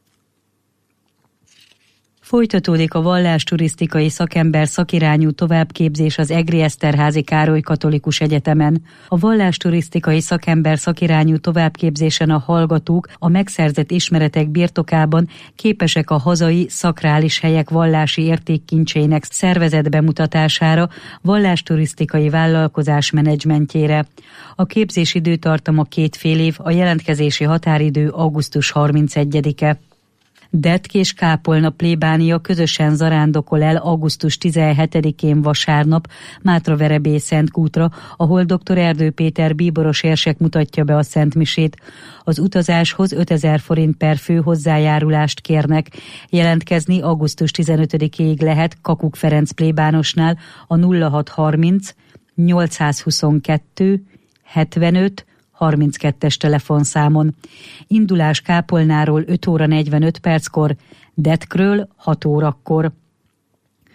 Folytatódik a vallásturisztikai szakember szakirányú továbbképzés az Egri Eszterházy Károly Katolikus Egyetemen. A vallásturisztikai szakember szakirányú továbbképzésen a hallgatók a megszerzett ismeretek birtokában képesek a hazai szakrális helyek vallási értékkincseinek szervezett bemutatására, vallásturisztikai vállalkozás menedzsmentjére. A képzés időtartama két fél év, a jelentkezési határidő augusztus harmincegyedike. Detk és Kápolna plébánia közösen zarándokol el augusztus tizenhetedikén vasárnap Mátraverebély Szentkútra, ahol dr. Erdő Péter bíboros érsek mutatja be a szentmisét. Az utazáshoz ötezer forint per fő hozzájárulást kérnek. Jelentkezni augusztus tizenötödikéig lehet Kakuk Ferenc plébánosnál a nulla hat harminc nyolcszázhuszonkettő hetvenöt harminckettes telefonszámon. Indulás Kápolnáról öt óra negyvenöt perckor, Detkről hat órakor.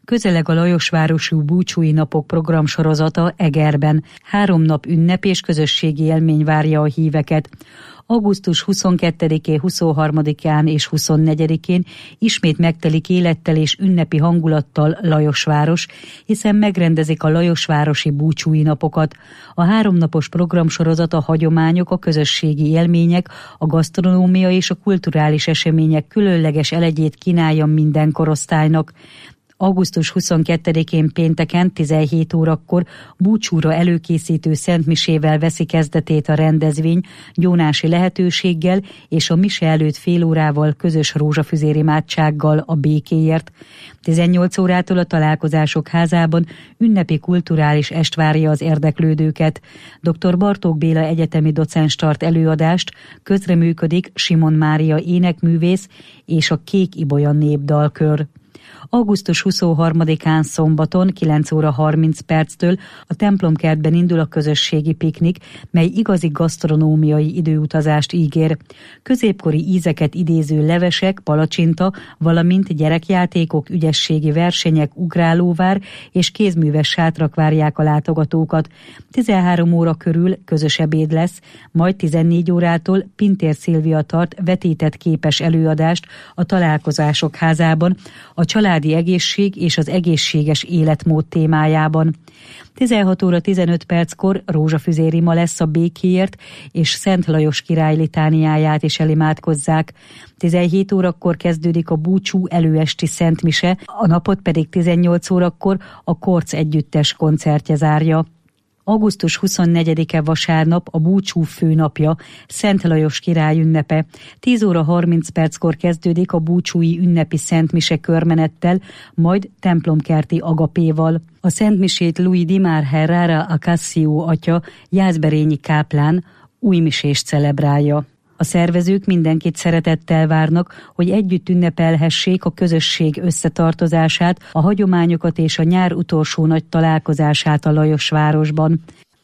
Közeleg a Lajosvárosú búcsúi napok programsorozata Egerben. Három nap ünnep és közösségi élmény várja a híveket. augusztus huszonkettedikén, huszonharmadikán és huszonnegyedikén ismét megtelik élettel és ünnepi hangulattal Lajosváros, hiszen megrendezik a Lajosvárosi búcsúi napokat. A háromnapos programsorozat a hagyományok, a közösségi élmények, a gasztronómia és a kulturális események különleges elegyét kínálja minden korosztálynak. augusztus huszonkettedikén pénteken tizenhét órakor búcsúra előkészítő szentmisével veszi kezdetét a rendezvény, gyónási lehetőséggel és a mise előtt fél órával közös rózsafüzér imádsággal a békéért. tizennyolc órától a Találkozások házában ünnepi kulturális est várja az érdeklődőket. dr. Bartók Béla egyetemi docens tart előadást, közreműködik Simon Mária énekművész és a Kék Ibolya népdalkör. augusztus huszonharmadikán szombaton kilenc óra harminc perctől a templomkertben indul a közösségi piknik, mely igazi gasztronómiai időutazást ígér. Középkori ízeket idéző levesek, palacsinta, valamint gyerekjátékok, ügyességi versenyek, ugrálóvár és kézműves sátrak várják a látogatókat. tizenhárom óra körül közös ebéd lesz, majd tizennégy órától Pintér Szilvia tart vetített képes előadást a Találkozások házában, a családi egészség és az egészséges életmód témájában. tizenhat óra tizenöt perckor rózsafüzérima lesz a békéért, és Szent Lajos király litániáját is elimádkozzák. tizenhét órakor kezdődik a búcsú előesti szentmise, a napot pedig tizennyolc órakor a Korc együttes koncertje zárja. augusztus huszonnegyedike vasárnap a búcsú főnapja, Szent Lajos király ünnepe. tíz óra harminc perckor kezdődik a búcsúi ünnepi szentmise körmenettel, majd templomkerti agapéval. A szentmisét Louis Dimár Herrera Acacio atya, jászberényi káplán újmisést celebrálja. A szervezők mindenkit szeretettel várnak, hogy együtt ünnepelhessék a közösség összetartozását, a hagyományokat és a nyár utolsó nagy találkozását a Lajosvárosban.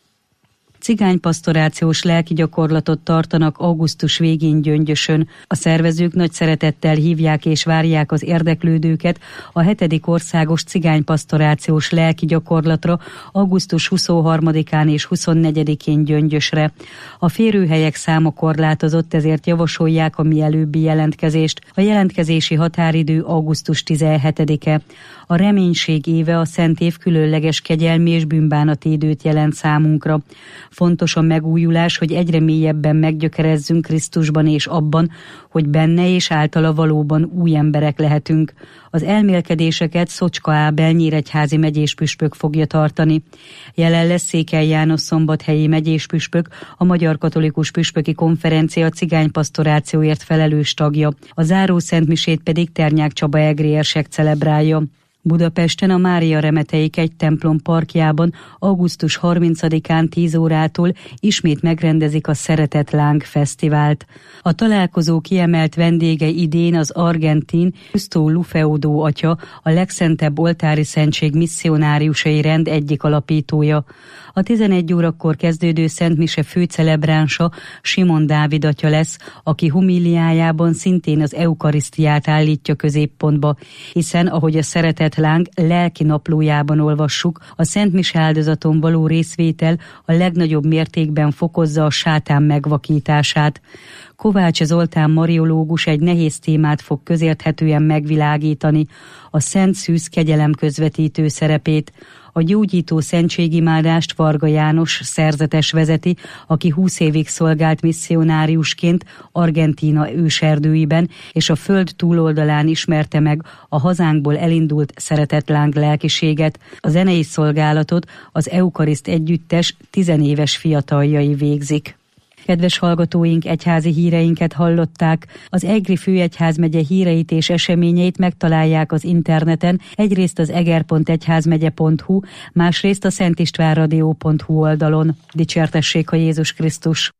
Cigánypastorációs lelki gyakorlatot tartanak augusztus végén Gyöngyösön. A szervezők nagy szeretettel hívják és várják az érdeklődőket a hetedik országos cigánypastorációs lelki gyakorlatra augusztus huszonharmadikán és huszonnegyedikén Gyöngyösre. A férőhelyek száma korlátozott, ezért javasolják a mielőbbi jelentkezést. A jelentkezési határidő augusztus tizenhetedike. A reménység éve, a Szent Év különleges kegyelmi és bűnbánati időt jelent számunkra. Fontos a megújulás, hogy egyre mélyebben meggyökerezzünk Krisztusban és abban, hogy benne és általa valóban új emberek lehetünk. Az elmélkedéseket Szocska Ábel nyíregyházi megyéspüspök fogja tartani. Jelen lesz Székely János szombathelyi megyéspüspök, a Magyar Katolikus Püspöki Konferencia cigánypastorációért felelős tagja. A záró szentmisét pedig Ternyák Csaba egri érsek celebrálja. Budapesten a Mária Remeteik egy templom parkjában augusztus harmincadikán tíz órától ismét megrendezik a Szeretet Láng Fesztivált. A találkozó kiemelt vendége idén az argentin Justo Lufeudó atya, a legszentebb oltári szentség misszionáriusai rend egyik alapítója. A tizenegy órakor kezdődő szentmise főcelebránsa Simon Dávid atya lesz, aki homíliájában szintén az eukarisztiát állítja középpontba, hiszen ahogy a Szeretet Láng lelki naplójában olvassuk, a szentmise áldozaton való részvétel a legnagyobb mértékben fokozza a sátán megvakítását. Kovács Zoltán mariológus egy nehéz témát fog közérthetően megvilágítani, a Szent Szűz kegyelem közvetítő szerepét. A gyógyító szentségimádást Varga János szerzetes vezeti, aki húsz évig szolgált misszionáriusként Argentína őserdőiben, és a föld túloldalán ismerte meg a hazánkból elindult szeretetláng lelkiséget. A zenei szolgálatot az Eukariszt együttes tizenéves fiataljai végzik. Kedves hallgatóink, egyházi híreinket hallották. Az Egri főegyházmegye híreit és eseményeit megtalálják az interneten, egyrészt az eger pont egyházmegye pont hu, másrészt a szentistvánradio pont hu oldalon. Dicsértessék a Jézus Krisztus!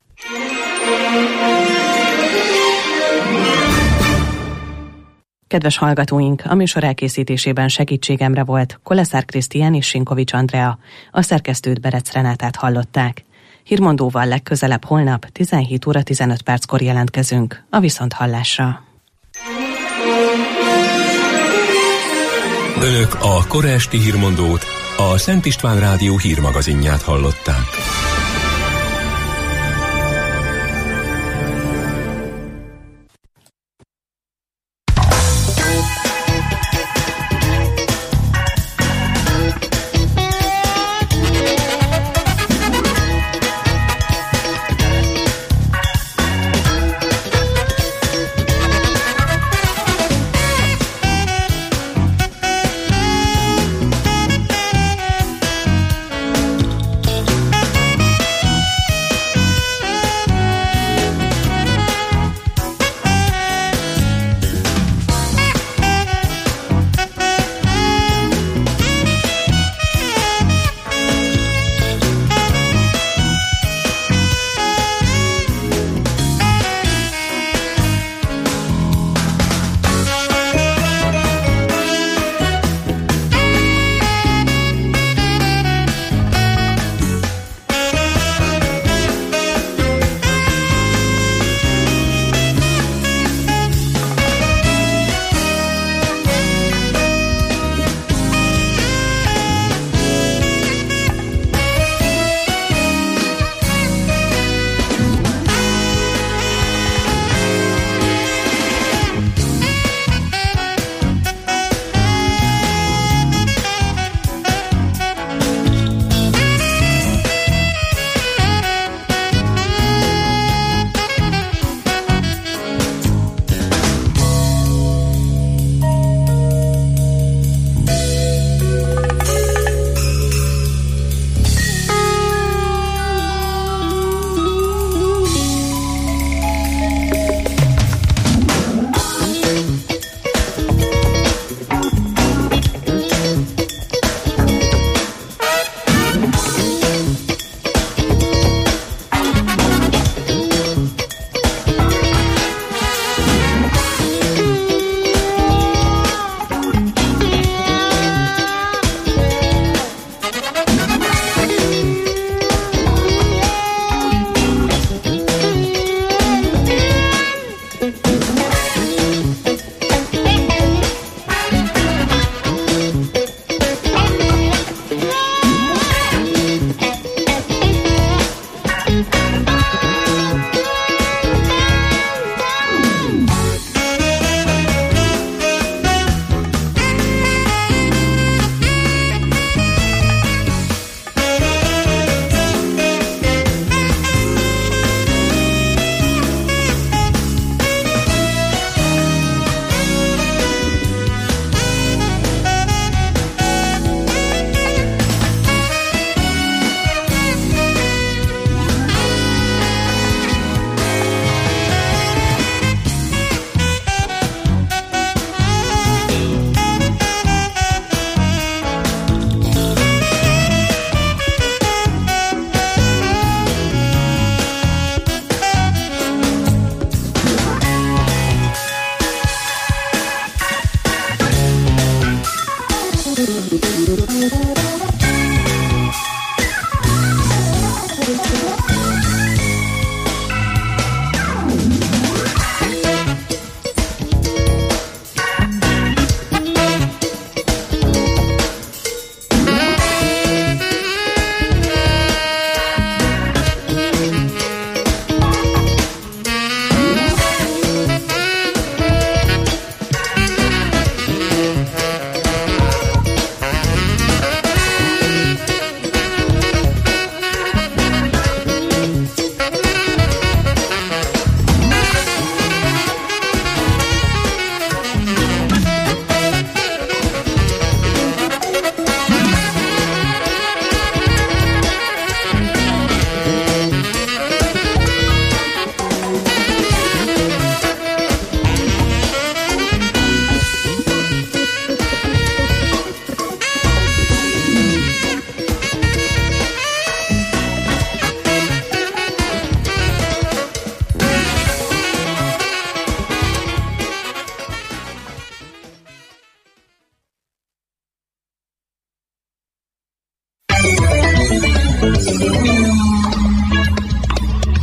Kedves hallgatóink, a műsor elkészítésében segítségemre volt Koleszár Krisztián és Sinkovics Andrea. A szerkesztőt Berec Renátát hallották. Hírmondóval legközelebb holnap tizenhét óra tizenöt perckor jelentkezünk. A viszonthallásra. Önök a kora esti hírmondót, a Szent István Rádió hírmagazinját hallották.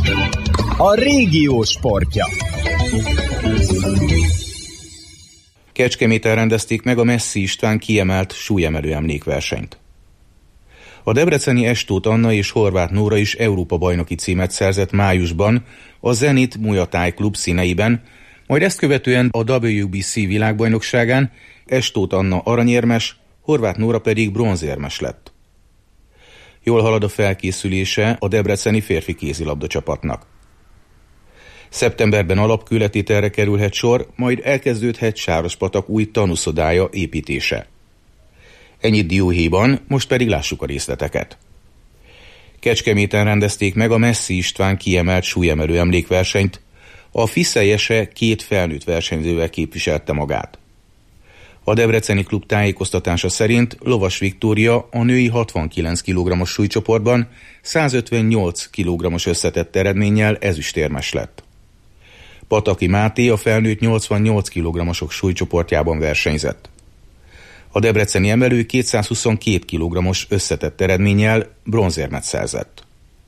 A régió sportja. Kecskeméten rendezték meg a Messzi István kiemelt súlyemelő emlékversenyt. A debreceni Estóth Anna és Horváth Nóra is Európa-bajnoki címet szerzett májusban a Zenit Muay Thai klub színeiben, majd ezt követően a dupla vé bé cé világbajnokságán Estóth Anna aranyérmes, Horváth Nóra pedig bronzérmes lett. Jól halad a felkészülése a debreceni férfi kézilabda csapatnak. Szeptemberben alapkőletételre kerülhet sor, majd elkezdődhet Sárospatak új tanúszodája építése. Ennyit dióhéjban, most pedig lássuk a részleteket. Kecskeméten rendezték meg a Messzi István kiemelt súlyemelő emlékversenyt, a Fiszelyese két felnőtt versenyzővel képviselte magát. A debreceni klub tájékoztatása szerint Lovas Viktória a női hatvankilenc kilogrammos súlycsoportban százötvennyolc kilogrammos összetett eredménnyel ezüstérmes lett. Pataki Máté a felnőtt nyolcvannyolc kilogrammosok súlycsoportjában versenyzett. A debreceni emelő kétszázhuszonkettő kilogrammos összetett eredménnyel bronzérmet szerzett.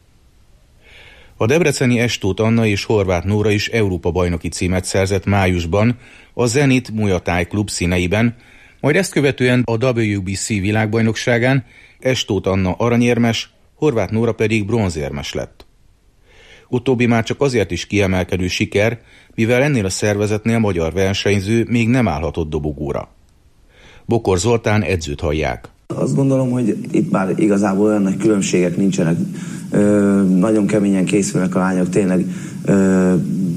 A debreceni Estóth Anna és Horváth Nóra is Európa-bajnoki címet szerzett májusban a Zenit Muay Thai klub színeiben, majd ezt követően a dupla vé bé cé világbajnokságán Estóth Anna aranyérmes, Horváth Nóra pedig bronzérmes lett. Utóbbi már csak azért is kiemelkedő siker, mivel ennél a szervezetnél magyar versenyző még nem állhatott dobogóra. Bokor Zoltán edzőt hallják. Azt gondolom, hogy itt már igazából olyan nagy különbségek nincsenek. Ö, nagyon keményen készülnek a lányok, tényleg ö,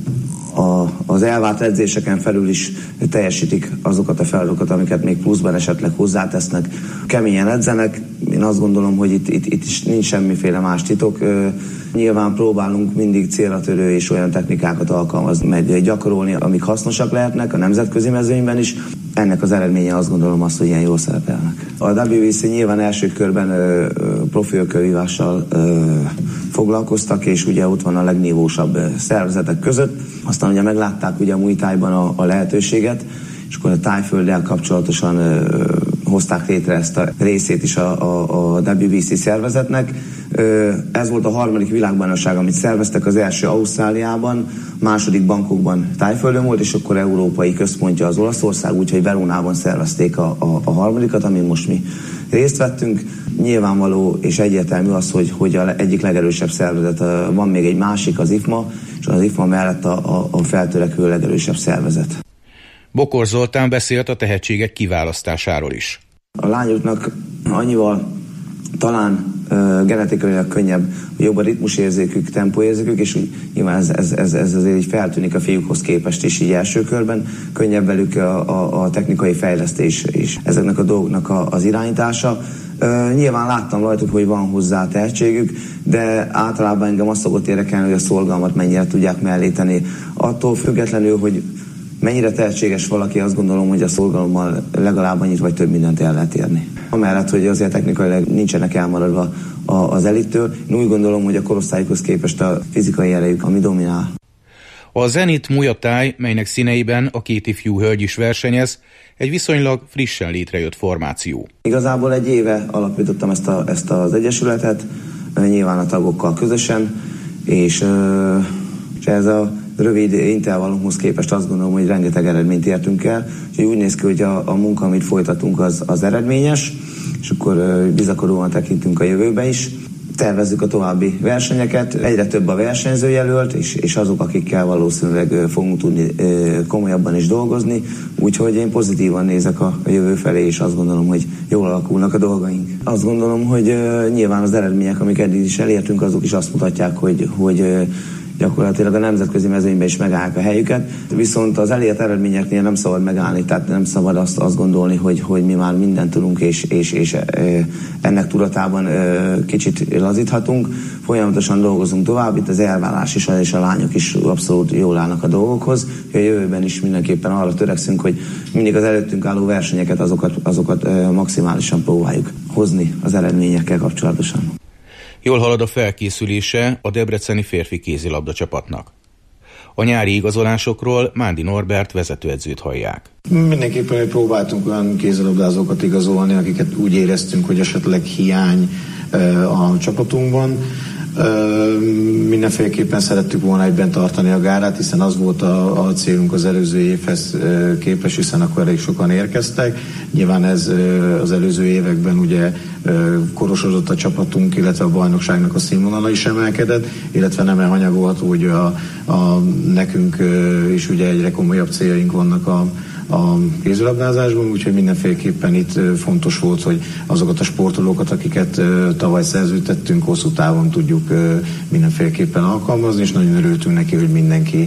a, az elvárt edzéseken felül is teljesítik azokat a feladatokat, amiket még pluszban esetleg hozzátesznek. Keményen edzenek, én azt gondolom, hogy itt, itt, itt is nincs semmiféle más titok. Ö, nyilván próbálunk mindig célra törő és olyan technikákat alkalmazni, meg gyakorolni, amik hasznosak lehetnek a nemzetközi mezőnyben is. Ennek az eredménye azt gondolom azt, hogy ilyen jól szerepelnek. A dupla vé bé cé nyilván első körben ö, profilkörívással foglalkoztak, és ugye ott van a legnívósabb szervezetek között. Aztán ugye meglátták ugye a Muay Thaiban a, a lehetőséget, és akkor a Tájfölddel kapcsolatosan ö, hozták létre ezt a részét is a, a, a dupla vé bé cé szervezetnek. Ö, ez volt a harmadik világbajnokság, amit szerveztek, az első Ausztráliában, második Bangkokban, Tájföldön volt, és akkor európai központja az Olaszország, úgyhogy Verónában szervezték a, a, a harmadikat, amin most mi részt vettünk. Nyilvánvaló és egyértelmű az, hogy, hogy a egyik legerősebb szervezet, van még egy másik, az i ef em á, és az i ef em á mellett a, a, a feltörekvő legerősebb szervezet. Bokor Zoltán beszélt a tehetségek kiválasztásáról is. A lányoknak annyival talán uh, genetikailag könnyebb, jobb a ritmusérzékük, tempóérzékük, és úgy, nyilván ez, ez, ez, ez azért így feltűnik a fiúkhoz képest is így első körben. Könnyebb velük a, a, a technikai fejlesztés és ezeknek a dolgoknak a, az irányítása. Uh, nyilván láttam rajtuk, hogy van hozzá tehetségük, de általában engem azt szokott érdekelni, hogy a szorgalmat mennyire tudják mellé tenni. Attól függetlenül, hogy mennyire tehetséges valaki, azt gondolom, hogy a szorgalommal legalább annyit vagy több mindent el lehet érni. Amellett, hogy azért technikailag nincsenek elmaradva az elittől, én úgy gondolom, hogy a korosztályukhoz képest a fizikai erejük, ami dominál. A Zenit Muay Thai, melynek színeiben a két ifjú hölgy is versenyez, egy viszonylag frissen létrejött formáció. Igazából egy éve alapítottam ezt, a, ezt az egyesületet, nyilván a tagokkal közösen, és, és ez a rövid intervallumhoz képest azt gondolom, hogy rengeteg eredményt értünk el, úgyhogy úgy néz ki, hogy a, a munka, amit folytatunk, az, az eredményes, és akkor bizakodóan tekintünk a jövőbe is. Tervezzük a további versenyeket, egyre több a versenyzőjelölt, és, és azok, akikkel valószínűleg fogunk tudni komolyabban is dolgozni, úgyhogy én pozitívan nézek a jövő felé, és azt gondolom, hogy jól alakulnak a dolgaink. Azt gondolom, hogy nyilván az eredmények, amik eddig is elértünk, azok is azt mutatják, hogy, hogy gyakorlatilag a nemzetközi mezőnyben is megállják a helyüket, viszont az elért eredményeknél nem szabad megállni, tehát nem szabad azt, azt gondolni, hogy, hogy mi már mindent tudunk, és, és, és ennek tudatában kicsit lazíthatunk. Folyamatosan dolgozunk tovább, itt az elvállás is, és a lányok is abszolút jól állnak a dolgokhoz. A jövőben is mindenképpen arra törekszünk, hogy mindig az előttünk álló versenyeket, azokat, azokat maximálisan próbáljuk hozni az eredményekkel kapcsolatosan. Jól halad a felkészülése a debreceni férfi kézilabda csapatnak. A nyári igazolásokról Mándi Norbert vezetőedzőt hallják. Mindenképpen próbáltunk olyan kézilabdázókat igazolni, akiket úgy éreztünk, hogy esetleg hiány a csapatunkban. Mindenféleképpen szerettük volna egyben tartani a gárát, hiszen az volt a, a célunk az előző évhez képest, hiszen akkor elég sokan érkeztek. Nyilván ez az előző években ugye korosodott a csapatunk, illetve a bajnokságnak a színvonala is emelkedett, illetve nem elhanyagolható, hogy a, a, nekünk is ugye egyre komolyabb céljaink vannak a a kézilabdázásban, úgyhogy mindenféleképpen itt fontos volt, hogy azokat a sportolókat, akiket tavaly szerződtettünk, hosszú távon tudjuk mindenféleképpen alkalmazni, és nagyon örültünk neki, hogy mindenki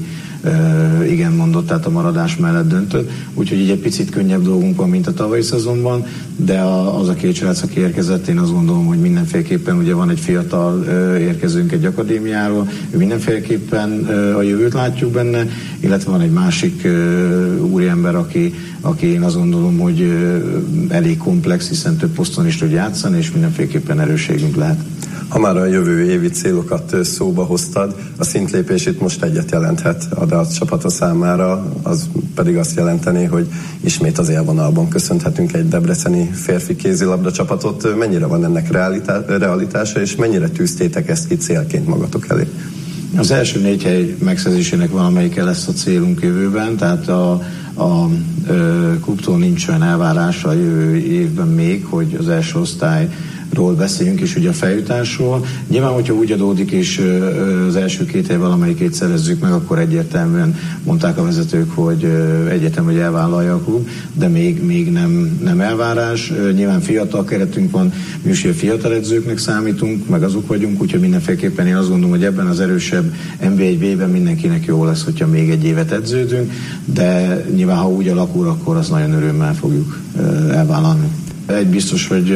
igen mondott, tehát a maradás mellett döntött. Úgyhogy így egy picit könnyebb dolgunk van, mint a tavalyi szezonban, de az a két srác, aki érkezett, én azt gondolom, hogy mindenféleképpen ugye van egy fiatal érkezőnk egy akadémiáról, mindenféleképpen a jövőt látjuk benne, illetve van egy másik úriember, aki, aki én azt gondolom, hogy elég komplex, hiszen több poszton is tud játszani, és mindenféleképpen erősségünk lehet. Ha már a jövő évi célokat szóba hoztad, a szintlépés itt most egyet jelenthet a Deac csapata számára, az pedig azt jelenteni, hogy ismét az élvonalban köszönhetünk egy debreceni férfi kézilabda csapatot. Mennyire van ennek realitása, és mennyire tűztétek ezt ki célként magatok elé? Az első négy hely megszerzésének valamelyike lesz a célunk jövőben, tehát a, a, a klubtól nincs olyan elvárása a jövő évben még, hogy az első osztály ról beszéljünk, és ugye a feljutásról. Nyilván, hogyha úgy adódik, és az első két hely valamelyikét szerezzük meg, akkor egyértelműen mondták a vezetők, hogy egyetem, hogy elvállalja a klub, de még, még nem, nem elvárás. Nyilván fiatal keretünk van, mi is fiatal edzőknek számítunk, meg azok vagyunk, úgyhogy mindenféleképpen én azt gondolom, hogy ebben az erősebb en bé egy bé-ben mindenkinek jó lesz, hogyha még egy évet edződünk, de nyilván, ha úgy alakul, akkor azt nagyon örömmel fogjuk elvállalni. Egy biztos, hogy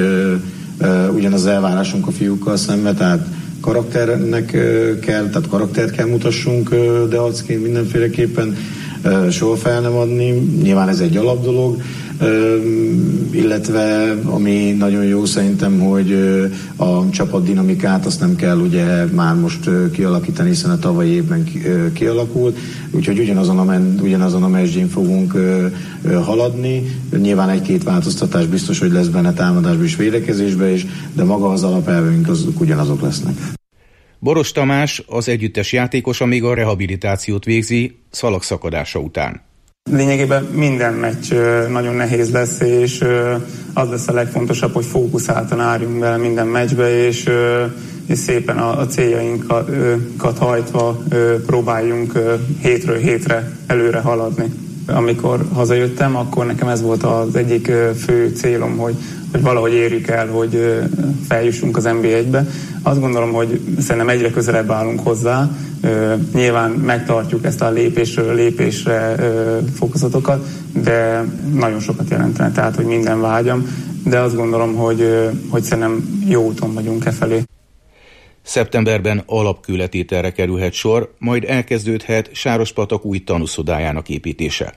Uh, ugyanaz az elvárásunk a fiúkkal szemben, tehát karakternek uh, kell, tehát karaktert kell mutassunk uh, Deacként mindenféleképpen, uh, soha fel nem adni, nyilván ez egy alapdolog, uh, illetve ami nagyon jó szerintem, hogy uh, a csapat dinamikát azt nem kell ugye már most uh, kialakítani, hiszen a tavalyi évben ki, uh, kialakult, úgyhogy ugyanazon a, men, ugyanazon a mezsdjén fogunk uh, uh, haladni. Nyilván egy-két változtatás biztos, hogy lesz benne támadásban és védekezésben is, de maga az alapelvünk azok ugyanazok lesznek. Boros Tamás az együttes játékos, amíg a rehabilitációt végzi szalagszakadása után. Lényegében minden meccs nagyon nehéz lesz, és az lesz a legfontosabb, hogy fókuszáltan álljunk bele minden meccsbe, és, és szépen a, a céljainkat hajtva próbáljunk hétről hétre előre haladni. Amikor hazajöttem, akkor nekem ez volt az egyik fő célom, hogy, hogy valahogy érjük el, hogy feljussunk az en bé egybe. Azt gondolom, hogy szerintem egyre közelebb állunk hozzá. Nyilván megtartjuk ezt a lépésről lépésre fokozatokat, de nagyon sokat jelentene, tehát hogy minden vágyam, de azt gondolom, hogy, hogy szerintem jó úton vagyunk e felé. Szeptemberben alapkőletételre kerülhet sor, majd elkezdődhet Sárospatak új tanúszodájának építése.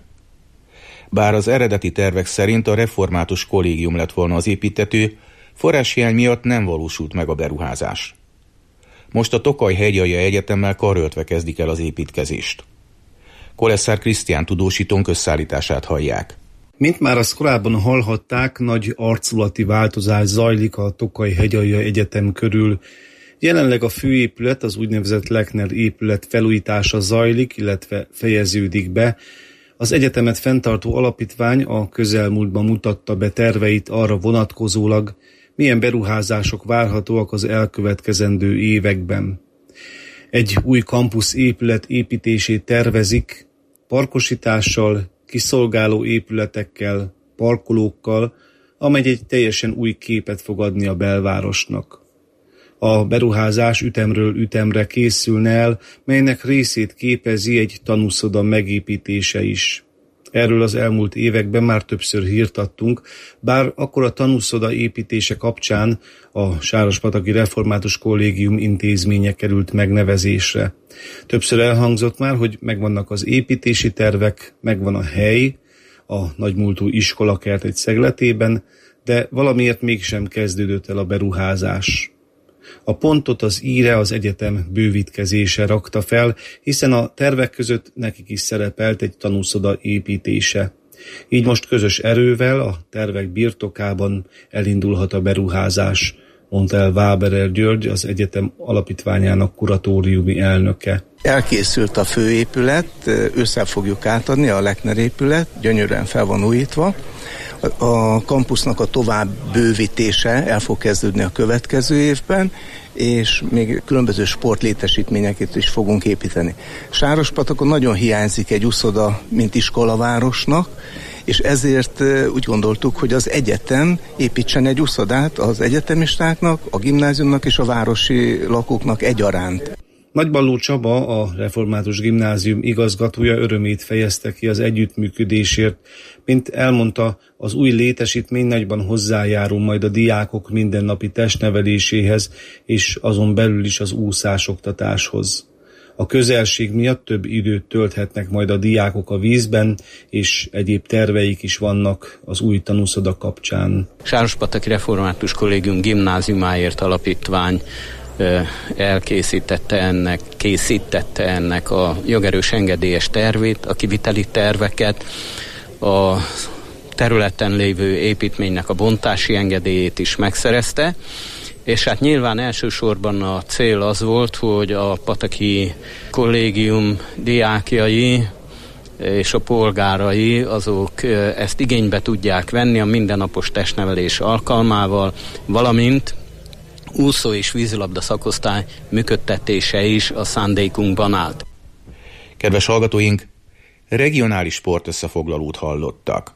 Bár az eredeti tervek szerint a református kollégium lett volna az építtető, forráshiány miatt nem valósult meg a beruházás. Most a Tokaj-Hegyalja Egyetemmel karöltve kezdik el az építkezést. Kolesszár Krisztián tudósítónk összeállítását hallják. Mint már azt korábban hallhatták, nagy arculati változás zajlik a Tokaj-Hegyalja Egyetem körül. Jelenleg a főépület, az úgynevezett Lechner épület felújítása zajlik, illetve fejeződik be. Az egyetemet fenntartó alapítvány a közelmúltban mutatta be terveit arra vonatkozólag, milyen beruházások várhatóak az elkövetkezendő években. Egy új kampusz épület építését tervezik, parkosítással, kiszolgáló épületekkel, parkolókkal, amely egy teljesen új képet fog adni a belvárosnak. A beruházás ütemről ütemre készülne el, melynek részét képezi egy tanúszoda megépítése is. Erről az elmúlt években már többször hírt adtunk, bár akkor a tanúszoda építése kapcsán a Sárospataki Református Kollégium intézménye került megnevezésre. Többször elhangzott már, hogy megvannak az építési tervek, megvan a hely, a nagymúltú iskolakert egy szegletében, de valamiért mégsem kezdődött el a beruházás. A pontot az íre az egyetem bővítkezése rakta fel, hiszen a tervek között nekik is szerepelt egy tanúszoda építése. Így most közös erővel a tervek birtokában elindulhat a beruházás, mondta el Váberer György, az egyetem alapítványának kuratóriumi elnöke. Elkészült a főépület, ősszel fogjuk átadni, a Lechner épület, gyönyörűen fel van újítva. A kampusznak a tovább bővítése el fog kezdődni a következő évben, és még különböző sportlétesítményeket is fogunk építeni. Sárospatakon nagyon hiányzik egy uszoda, mint iskolavárosnak, és ezért úgy gondoltuk, hogy az egyetem építsen egy uszodát az egyetemistáknak, a gimnáziumnak és a városi lakóknak egyaránt. Nagyballó Csaba, a Református Gimnázium igazgatója örömét fejezte ki az együttműködésért. Mint elmondta, az új létesítmény nagyban hozzájárul majd a diákok mindennapi testneveléséhez, és azon belül is az úszásoktatáshoz. A közelség miatt több időt tölthetnek majd a diákok a vízben, és egyéb terveik is vannak az új tanúszoda kapcsán. Sárospataki Református Kollégium Gimnáziumáért Alapítvány elkészítette ennek, készítette ennek a jogerős engedélyes tervét, a kiviteli terveket, a területen lévő építménynek a bontási engedélyét is megszerezte, és hát nyilván elsősorban a cél az volt, hogy a Pataki Kollégium diákjai és a polgárai azok ezt igénybe tudják venni a mindennapos testnevelés alkalmával, valamint úszó és vízilabda szakosztály működtetése is a szándékunkban állt. Kedves hallgatóink, regionális sportösszefoglalót hallottak.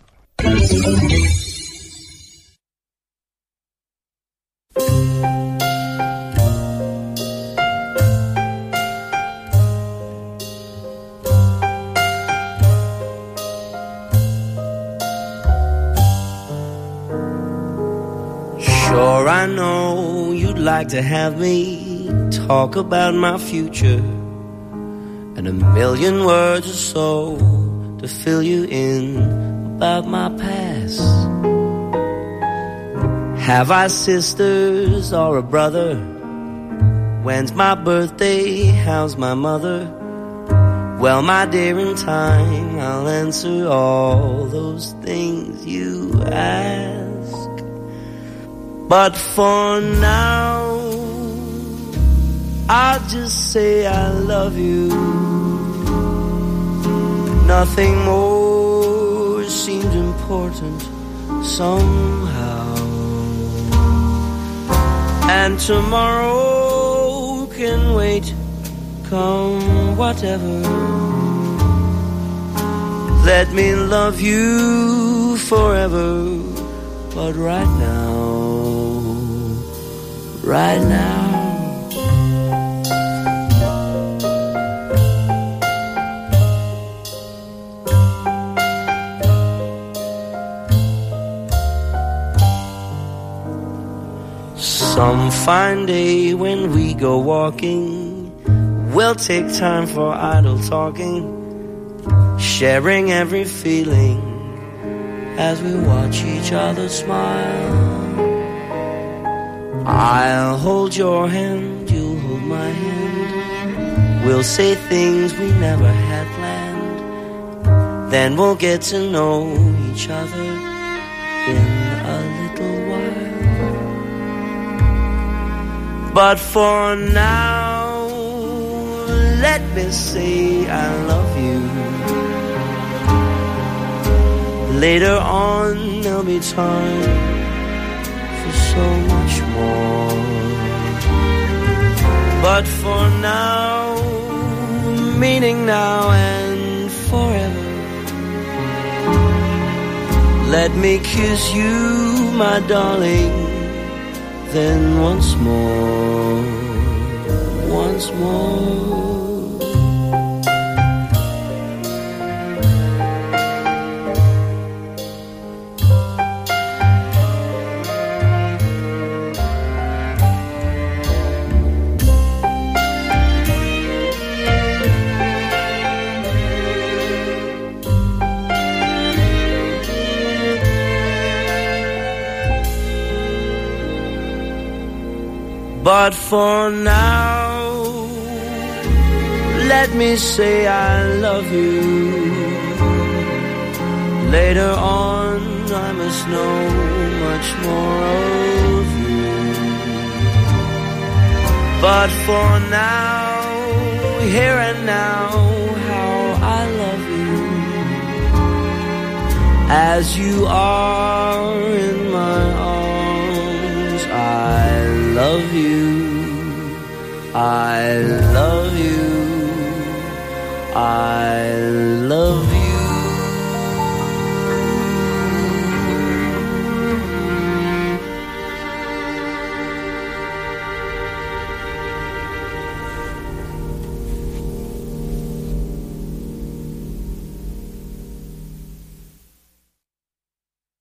Sure, I know you'd like to have me talk about my future and a million words or so to fill you in about my past. Have I sisters or a brother? When's my birthday? How's my mother? Well, my dear, in time I'll answer all those things you ask. But for now, I'll just say I love you. Nothing more seems important somehow. And tomorrow can wait, come whatever. Let me love you forever. But right now, right now, some fine day when we go walking, we'll take time for idle talking, sharing every feeling as we watch each other smile. I'll hold your hand, you'll hold my hand. We'll say things we never had planned. Then we'll get to know each other in a little while. But for now, let me say I love you. Later on there'll be time for so much more. But for now, meaning now and forever, let me kiss you, my darling, then once more, once more. But for now, let me say I love you. Later on, I must know much more of you. But for now, here and now, how I love you, as you are in my arms. I love you, I love you.